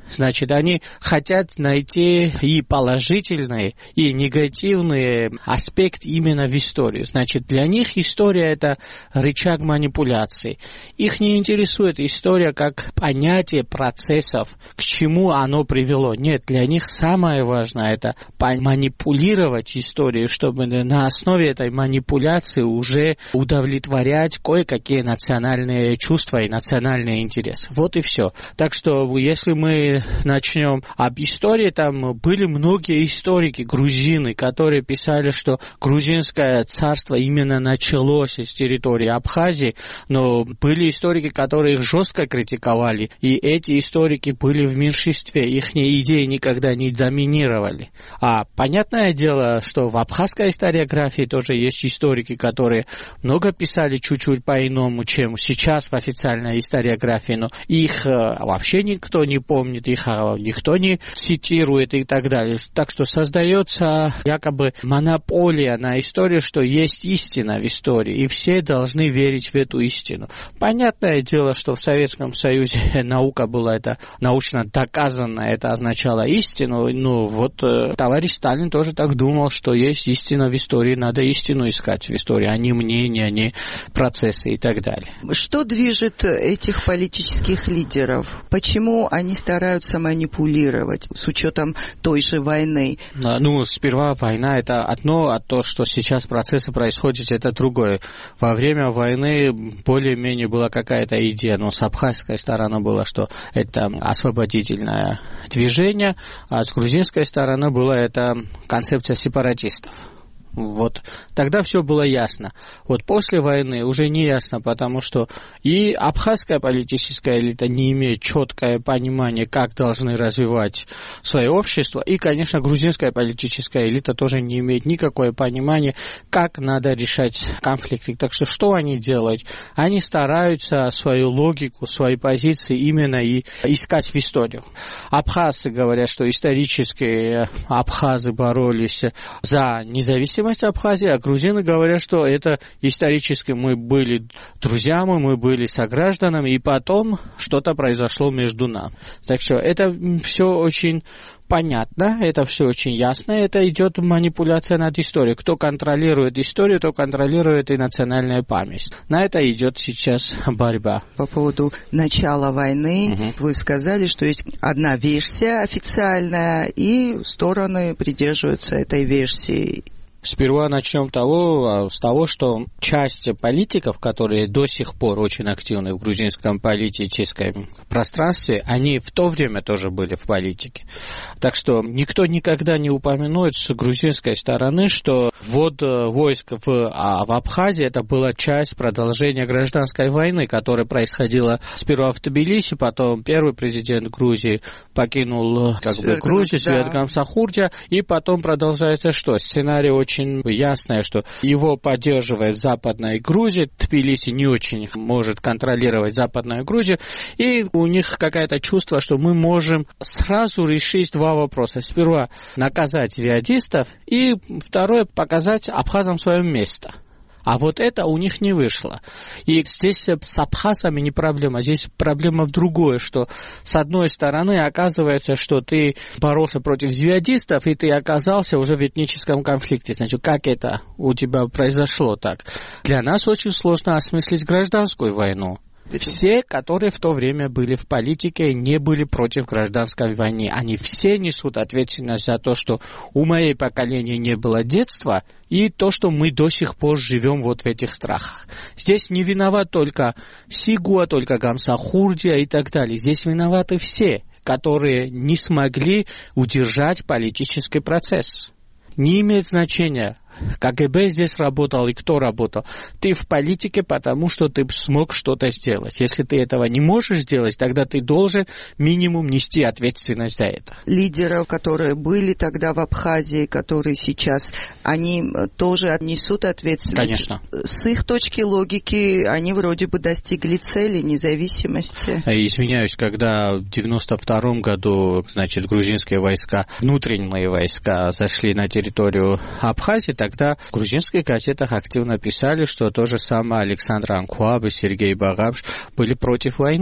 Значит, они хотят найти и положительный, и негативный аспект именно в истории. Значит, для них история – это рычаг манипуляции. Их не интересует история как понятие процессов, к чему оно привело. Нет, для них самое важное – это манипулировать историей, чтобы на основе этой манипуляции уже удовлетворять кое-какие национальные чувства и национальные интересы. Вот и все. Так что, если мы начнем об истории, там были многие историки, грузины, которые писали, что грузинское царство именно началось с территории Абхазии, но были историки, которые их жестко критиковали, и эти историки были в меньшинстве, их идеи никогда не доминировали. А понятное дело, что в абхазской историографии тоже есть историки, которые много писали чуть-чуть по-иному, чем сейчас в официальной историографии, но их вообще никто не помнит, их никто не цитирует и так далее. Так что создается якобы монополия на историю, что есть истина в истории, и все должны верить в эту истину. Понятное дело, что в Советском Союзе наука была это научно доказана, это означало истину, но вот э, товарищ Сталин тоже так думал, что есть истина в истории, надо истину искать в истории, а не мнения, а не процессы и так далее. Что движет этих политических лидеров? Почему они стараются манипулировать с учетом той же войны? Ну, сперва война – это одно, а то, что сейчас процессы происходят, это другое. Во время войны более-менее была какая-то идея, но с абхазской стороны было, что это освободительное движение, а с грузинской стороны была это концепция сепаратистов. Вот тогда все было ясно. Вот после войны уже не ясно, потому что и абхазская политическая элита не имеет четкое понимание, как должны развивать свое общество, и, конечно, грузинская политическая элита тоже не имеет никакое понимания, как надо решать конфликты. Так что что они делают? Они стараются свою логику, свои позиции именно и искать в историю. Абхазцы говорят, что исторически абхазы боролись за независимость Абхазии, а грузины говорят, что это исторически мы были друзьями, мы были согражданами, и потом что-то произошло между нами. Так что это все очень понятно, это все очень ясно, это идет манипуляция над историей. Кто контролирует историю, то контролирует и национальную память. На это идет сейчас борьба. По поводу начала войны, угу. Вы сказали, что есть одна версия официальная, и стороны придерживаются этой версии. Сперва начнем того, с того, что часть политиков, которые до сих пор очень активны в грузинском политическом пространстве, они в то время тоже были в политике. Так что никто никогда не упомянет с грузинской стороны, что ввод войск в, а в Абхазии это была часть продолжения гражданской войны, которая происходила сперва в Тбилиси, потом первый президент Грузии покинул как бы, Грузию, Свет Гамсахурдия, и потом продолжается что? Сценарий очень Очень ясно, что его поддерживает Западная Грузия, Тбилиси не очень может контролировать Западную Грузию, и у них какое-то чувство, что мы можем сразу решить два вопроса. Сперва наказать джихадистов, и второе, показать абхазам свое место. А вот это у них не вышло. И здесь с абхазами не проблема, здесь проблема в другое, что с одной стороны оказывается, что ты боролся против джихадистов, и ты оказался уже в этническом конфликте. Значит, как это у тебя произошло так? Для нас очень сложно осмыслить гражданскую войну. Все, которые в то время были в политике, не были против гражданской войны. Они все несут ответственность за то, что у моего поколения не было детства, и то, что мы до сих пор живем вот в этих страхах. Здесь не виноват только Сигуа, только Гамсахурдия и так далее. Здесь виноваты все, которые не смогли удержать политический процесс. Не имеет значения, КГБ здесь работал и кто работал. Ты в политике, потому что ты смог что-то сделать. Если ты этого не можешь сделать, тогда ты должен минимум нести ответственность за это. Лидеры, которые были тогда в Абхазии, которые сейчас, они тоже несут ответственность. Конечно. С их точки логики, они вроде бы достигли цели независимости. Извиняюсь, когда в девяносто втором году, значит, грузинские войска, внутренние войска зашли на территорию Абхазии, тогда в грузинских газетах активно писали, что то же самое Александр Анкуаб и Сергей Багапш были против войны.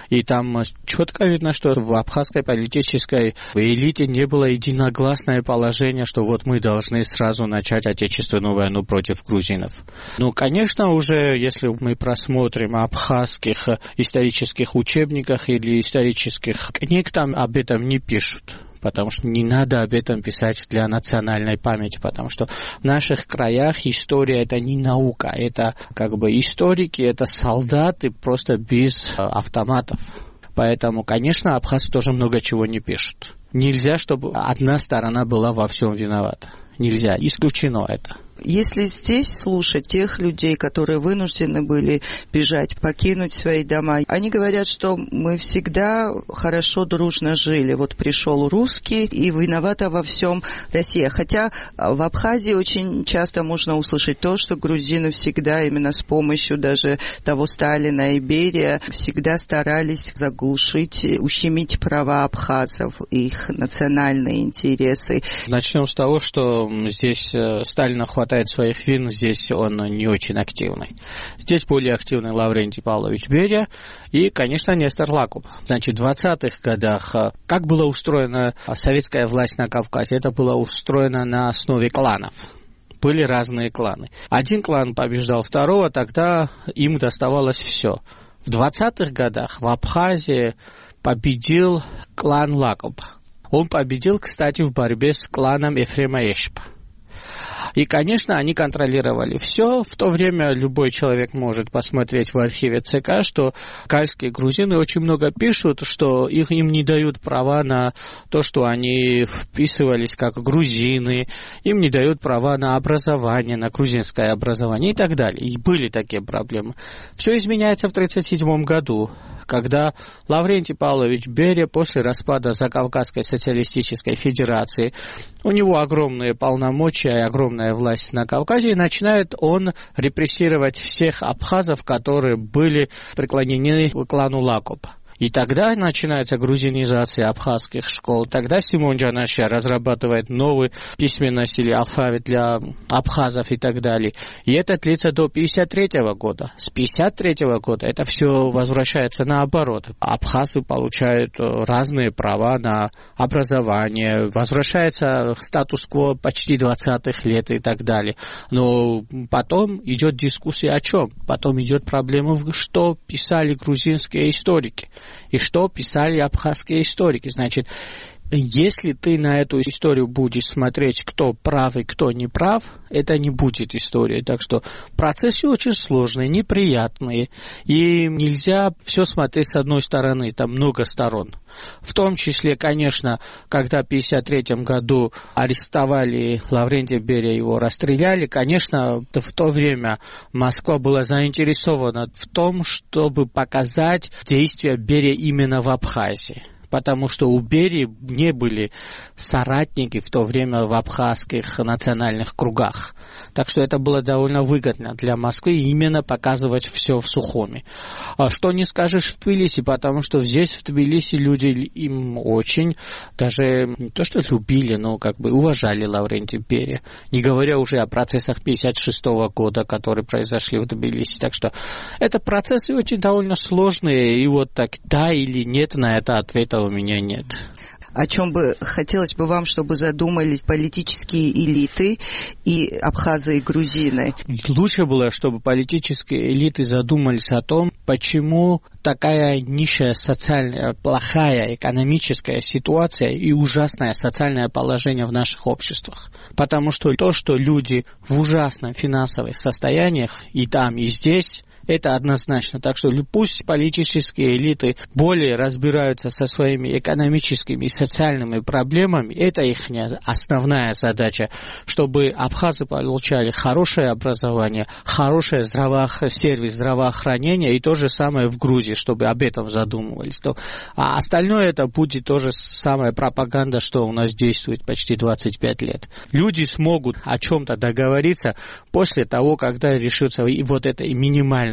И там четко видно, что в абхазской политической элите не было единогласное положение, что вот мы должны сразу начать Отечественную войну против грузинов. Ну, конечно, уже если мы просмотрим абхазских исторических учебниках или исторических книг, там об этом не пишут. Потому что не надо об этом писать для национальной памяти, потому что в наших краях история – это не наука, это как бы историки, это солдаты просто без автоматов. Поэтому, конечно, абхазцы тоже много чего не пишут. Нельзя, чтобы одна сторона была во всем виновата. Нельзя, исключено это. Если здесь слушать тех людей, которые вынуждены были бежать, покинуть свои дома, они говорят, что мы всегда хорошо, дружно жили. Вот пришел русский, и виновата во всем Россия. Хотя в Абхазии очень часто можно услышать то, что грузины всегда именно с помощью даже того Сталина и Берия всегда старались заглушить, ущемить права абхазов, их национальные интересы. Начнем с того, что здесь Сталина хватает своих вин, здесь он не очень активный. Здесь более активный Лаврентий Павлович Берия и, конечно, Нестор Лакуб. Значит, в двадцатых годах как была устроена советская власть на Кавказе? Это было устроено на основе кланов. Были разные кланы. Один клан побеждал второго, тогда им доставалось все. В двадцатых годах в Абхазии победил клан Лакуб. Он победил, кстати, в борьбе с кланом Ефрема Ешпа. И, конечно, они контролировали все. В то время любой человек может посмотреть в архиве ЦК, что кальские грузины очень много пишут, что их, им не дают права на то, что они вписывались как грузины, им не дают права на образование, на грузинское образование и так далее. И были такие проблемы. Все изменяется в тридцать седьмом году, когда Лаврентий Павлович Берия после распада Закавказской социалистической федерации, у него огромные полномочия и огромная власть на Кавказе, и начинает он репрессировать всех абхазов, которые были преклонены к клану Лакуб. И тогда начинается грузинизация абхазских школ. Тогда Симон Джанашьян разрабатывает новую письменность или алфавит для абхазов и так далее. И это длится до пятьдесят третьего года. С пятьдесят третьего года это все возвращается наоборот. Абхазы получают разные права на образование. Возвращается статус-кво почти двадцатых лет и так далее. Но потом идет дискуссия о чем? Потом идет проблема, что писали грузинские историки. И что писали абхазские историки. Значит, если ты на эту историю будешь смотреть, кто прав и кто не прав, это не будет история. Так что процессы очень сложные, неприятные. И нельзя все смотреть с одной стороны, там много сторон. В том числе, конечно, когда в пятьдесят третьем году арестовали Лаврентия Берия, его расстреляли, конечно, в то время Москва была заинтересована в том, чтобы показать действия Берия именно в Абхазии. Потому что у Берии не были соратники в то время в абхазских национальных кругах. Так что это было довольно выгодно для Москвы именно показывать все в Сухуми. А что не скажешь в Тбилиси, потому что здесь в Тбилиси люди им очень, даже не то что любили, но как бы уважали Лаврентия Берия. Не говоря уже о процессах пятьдесят шестого года, которые произошли в Тбилиси. Так что это процессы очень довольно сложные, и вот так да или нет на это ответа у меня нет. О чем бы хотелось бы вам, чтобы задумались политические элиты и абхазы и грузины? Лучше было, чтобы политические элиты задумались о том, почему такая низкая социальная, плохая экономическая ситуация и ужасное социальное положение в наших обществах. Потому что то, что люди в ужасном финансовом состоянии и там, и здесь, это однозначно. Так что пусть политические элиты более разбираются со своими экономическими и социальными проблемами. Это их основная задача, чтобы абхазы получали хорошее образование, хороший здравоох... сервис здравоохранения, и то же самое в Грузии, чтобы об этом задумывались. То... А остальное это будет то же самое пропаганда, что у нас действует почти двадцать пять лет. Люди смогут о чем-то договориться после того, когда решится и вот это минимальное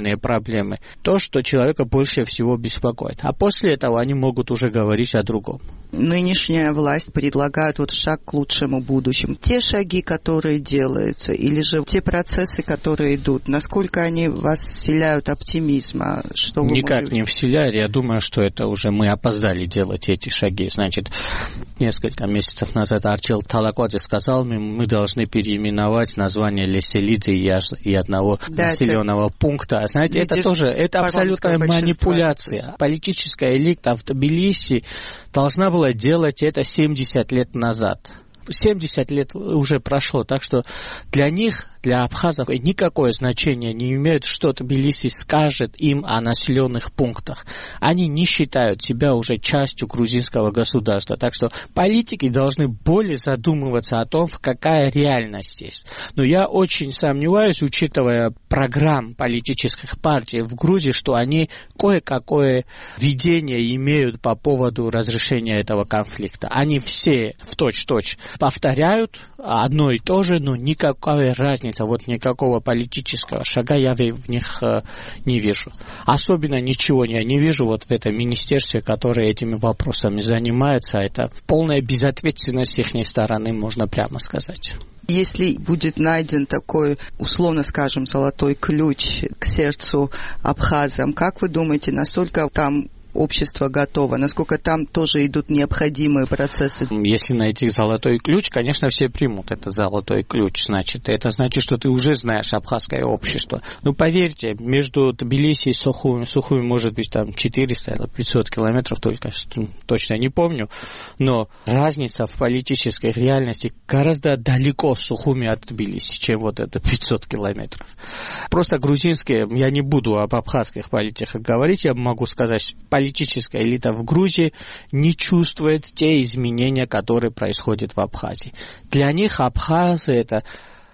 реальные проблемы, то, что человека больше всего беспокоит. А после этого они могут уже говорить о другом. Нынешняя власть предлагает вот шаг к лучшему будущему. Те шаги, которые делаются, или же те процессы, которые идут, насколько они вас вселяют оптимизма? Что вы Никак можете... не вселяют. Я думаю, что это уже мы опоздали делать эти шаги. Значит, несколько месяцев назад Арчил Талаквадзе сказал, мы, мы должны переименовать название Леселиты и, и одного да, населенного это... пункта. Знаете, это тоже это абсолютная манипуляция. Политическая элита в Тбилиси должна была делать это семьдесят лет назад. семьдесят лет уже прошло, так что для них, для абхазов, никакое значение не имеет, что Тбилиси скажет им о населенных пунктах. Они не считают себя уже частью грузинского государства, так что политики должны более задумываться о том, какая реальность есть. Но я очень сомневаюсь, учитывая программ политических партий в Грузии, что они кое-какое видение имеют по поводу разрешения этого конфликта. Они все в точь-в-точь повторяют одно и то же, но никакой разницы, вот никакого политического шага я в них не вижу. Особенно ничего я не вижу вот в этом министерстве, которое этими вопросами занимается. Это полная безответственность с их стороны, можно прямо сказать. Если будет найден такой, условно скажем, золотой ключ к сердцу абхазам, как вы думаете, насколько там общество готово, насколько там тоже идут необходимые процессы? Если найти золотой ключ, конечно, все примут этот золотой ключ. Значит, это значит, что ты уже знаешь абхазское общество. Ну, поверьте, между Тбилиси и Сухуми, Сухуми может быть там четыреста или пятьсот километров, только точно не помню, но разница в политической реальности гораздо далеко Сухуми от Тбилиси, чем вот это пятьсот километров. Просто грузинские, я не буду об абхазских политиках говорить, я могу сказать, политическая элита в Грузии не чувствует те изменения, которые происходят в Абхазии. Для них абхазы это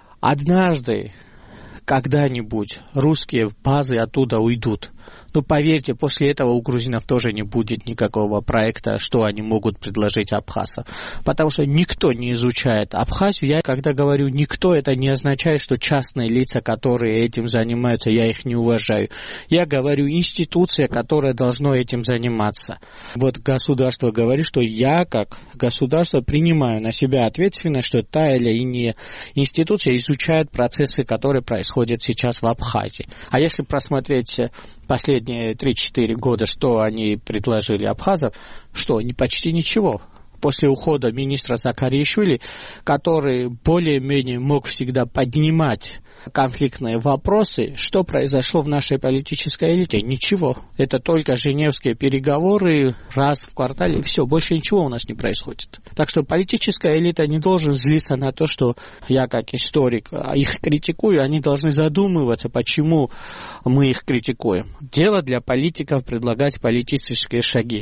однажды, когда-нибудь русские базы оттуда уйдут. Но поверьте, после этого у грузинов тоже не будет никакого проекта, что они могут предложить абхазам. Потому что никто не изучает Абхазию. Я, когда говорю «никто», это не означает, что частные лица, которые этим занимаются, я их не уважаю. Я говорю «институция, которая должна этим заниматься». Вот государство говорит, что я, как государство, принимаю на себя ответственность, что та или иная институция изучает процессы, которые происходят сейчас в Абхазии. А если просмотреть последние три-четыре года, что они предложили абхазам, что почти ничего. После ухода министра Закаришвили, который более-менее мог всегда поднимать конфликтные вопросы, что произошло в нашей политической элите? Ничего. Это только женевские переговоры раз в квартале, и все, больше ничего у нас не происходит. Так что политическая элита не должна злиться на то, что я как историк их критикую, они должны задумываться, почему мы их критикуем. Дело для политиков предлагать политические шаги,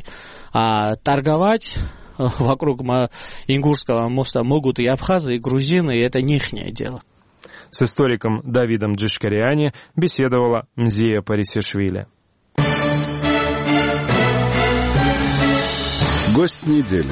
а торговать вокруг Ингурского моста могут и абхазы, и грузины, и это не их дело. С историком Давидом Джишкариани беседовала Мзия Парисишвили. Гость недели.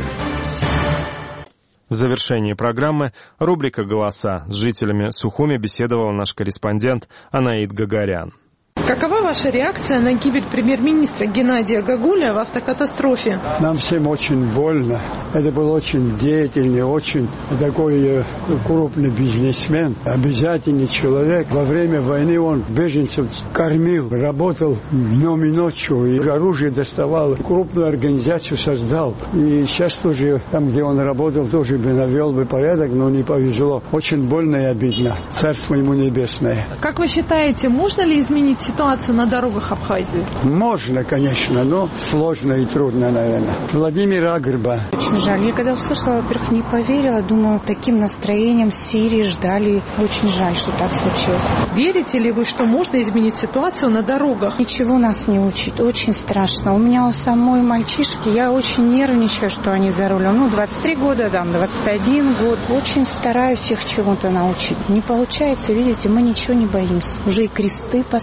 В завершении программы рубрика «Голоса». С жителями Сухуми беседовал наш корреспондент Анаид Гагарян. Какова ваша реакция на гибель премьер-министра Геннадия Гагуля в автокатастрофе? Нам всем очень больно. Это был очень деятельный, очень такой крупный бизнесмен, обязательный человек. Во время войны он беженцев кормил, работал днем и ночью, и оружие доставал, крупную организацию создал. И сейчас тоже, там, где он работал, тоже бы навел бы порядок, но не повезло. Очень больно и обидно. Царство ему небесное. Как вы считаете, можно ли изменить ситуацию на дорогах Абхазии? Можно, конечно, но сложно и трудно, наверное. Владимир Агрба. Очень жаль. Я когда услышала, во-первых, не поверила. Думаю, таким настроением Сирии ждали. Очень жаль, что так случилось. Верите ли вы, что можно изменить ситуацию на дорогах? Ничего нас не учит. Очень страшно. У меня у самой мальчишки, я очень нервничаю, что они за рулем. Ну, двадцать три года, там, двадцать один год. Очень стараюсь их чему-то научить. Не получается, видите, мы ничего не боимся. Уже и кресты поставили.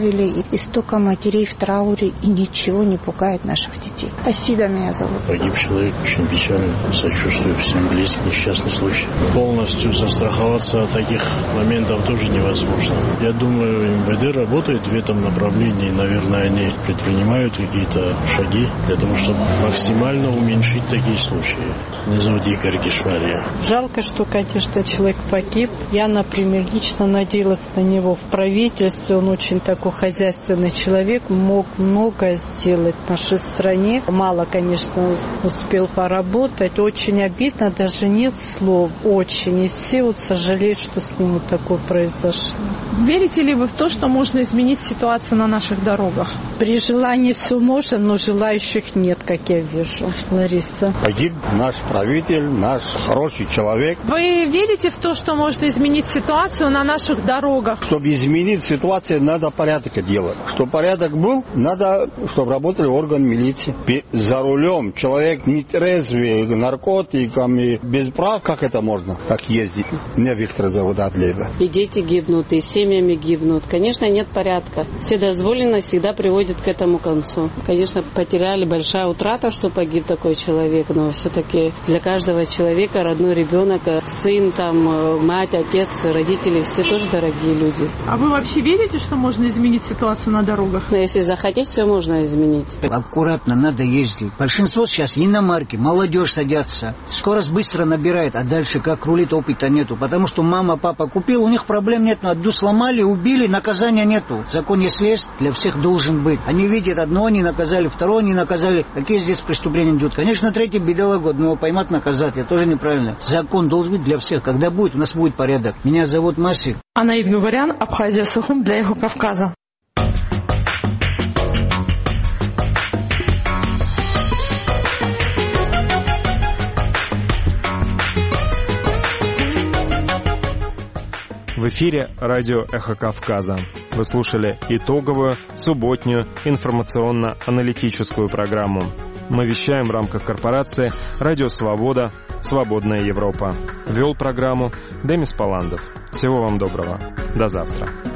оставили, и, и столько матерей в трауре, и ничего не пугает наших детей. Асида меня зовут. Погиб человек, очень печально, сочувствую всем близким, несчастный случай. Полностью застраховаться от таких моментов тоже невозможно. Я думаю, эм вэ дэ работает в этом направлении, наверное, они предпринимают какие-то шаги для того, чтобы максимально уменьшить такие случаи. Меня зовут Игорь Кишвария. Жалко, что, конечно, человек погиб. Я, например, лично надеялась на него в правительстве. Он очень такой хозяйственный человек, мог многое сделать в нашей стране. Мало, конечно, успел поработать. Очень обидно, даже нет слов. Очень. И все вот сожалеют, что с ним вот такое произошло. Верите ли вы в то, что можно изменить ситуацию на наших дорогах? При желании все можно, но желающих нет, как я вижу. Лариса. Погиб наш правитель, наш хороший человек. Вы верите в то, что можно изменить ситуацию на наших дорогах? Чтобы изменить ситуацию, надо порядок делать. Чтобы порядок был, надо, чтобы работали органы милиции. За рулем человек не трезвый, наркотиками, без прав, как это можно? Так ездить. Меня Виктор зовут Адлеева. И дети гибнут, и семьями гибнут. Конечно, нет порядка. Вседозволенность всегда приводит к этому концу. Конечно, потеряли, большая утрата, что погиб такой человек, но все-таки для каждого человека родной ребенок, сын, там, мать, отец, родители, все тоже дорогие люди. А вы вообще верите, что можно изменить ситуацию на дорогах? Но если захотеть, все можно изменить. Аккуратно надо ездить. Большинство сейчас иномарки, молодежь садятся. Скорость быстро набирает, а дальше как рулит, опыта нету. Потому что мама, папа купил, у них проблем нет. Одну сломали, убили, наказания нету. Закон, если есть, для всех должен быть. Они видят, одного не наказали, второго не наказали. Какие здесь преступления идут? Конечно, третий бедолагу, одного поймать, наказать. Это тоже неправильно. Закон должен быть для всех. Когда будет, у нас будет порядок. Меня зовут Масик. Анаид Гугарян, Абхазия, Сухум для Эхо Кавказа. В эфире радио «Эхо Кавказа». Вы слушали итоговую субботнюю информационно-аналитическую программу. Мы вещаем в рамках корпорации «Радио Свобода. Свободная Европа». Вел программу Демис Паландов. Всего вам доброго. До завтра.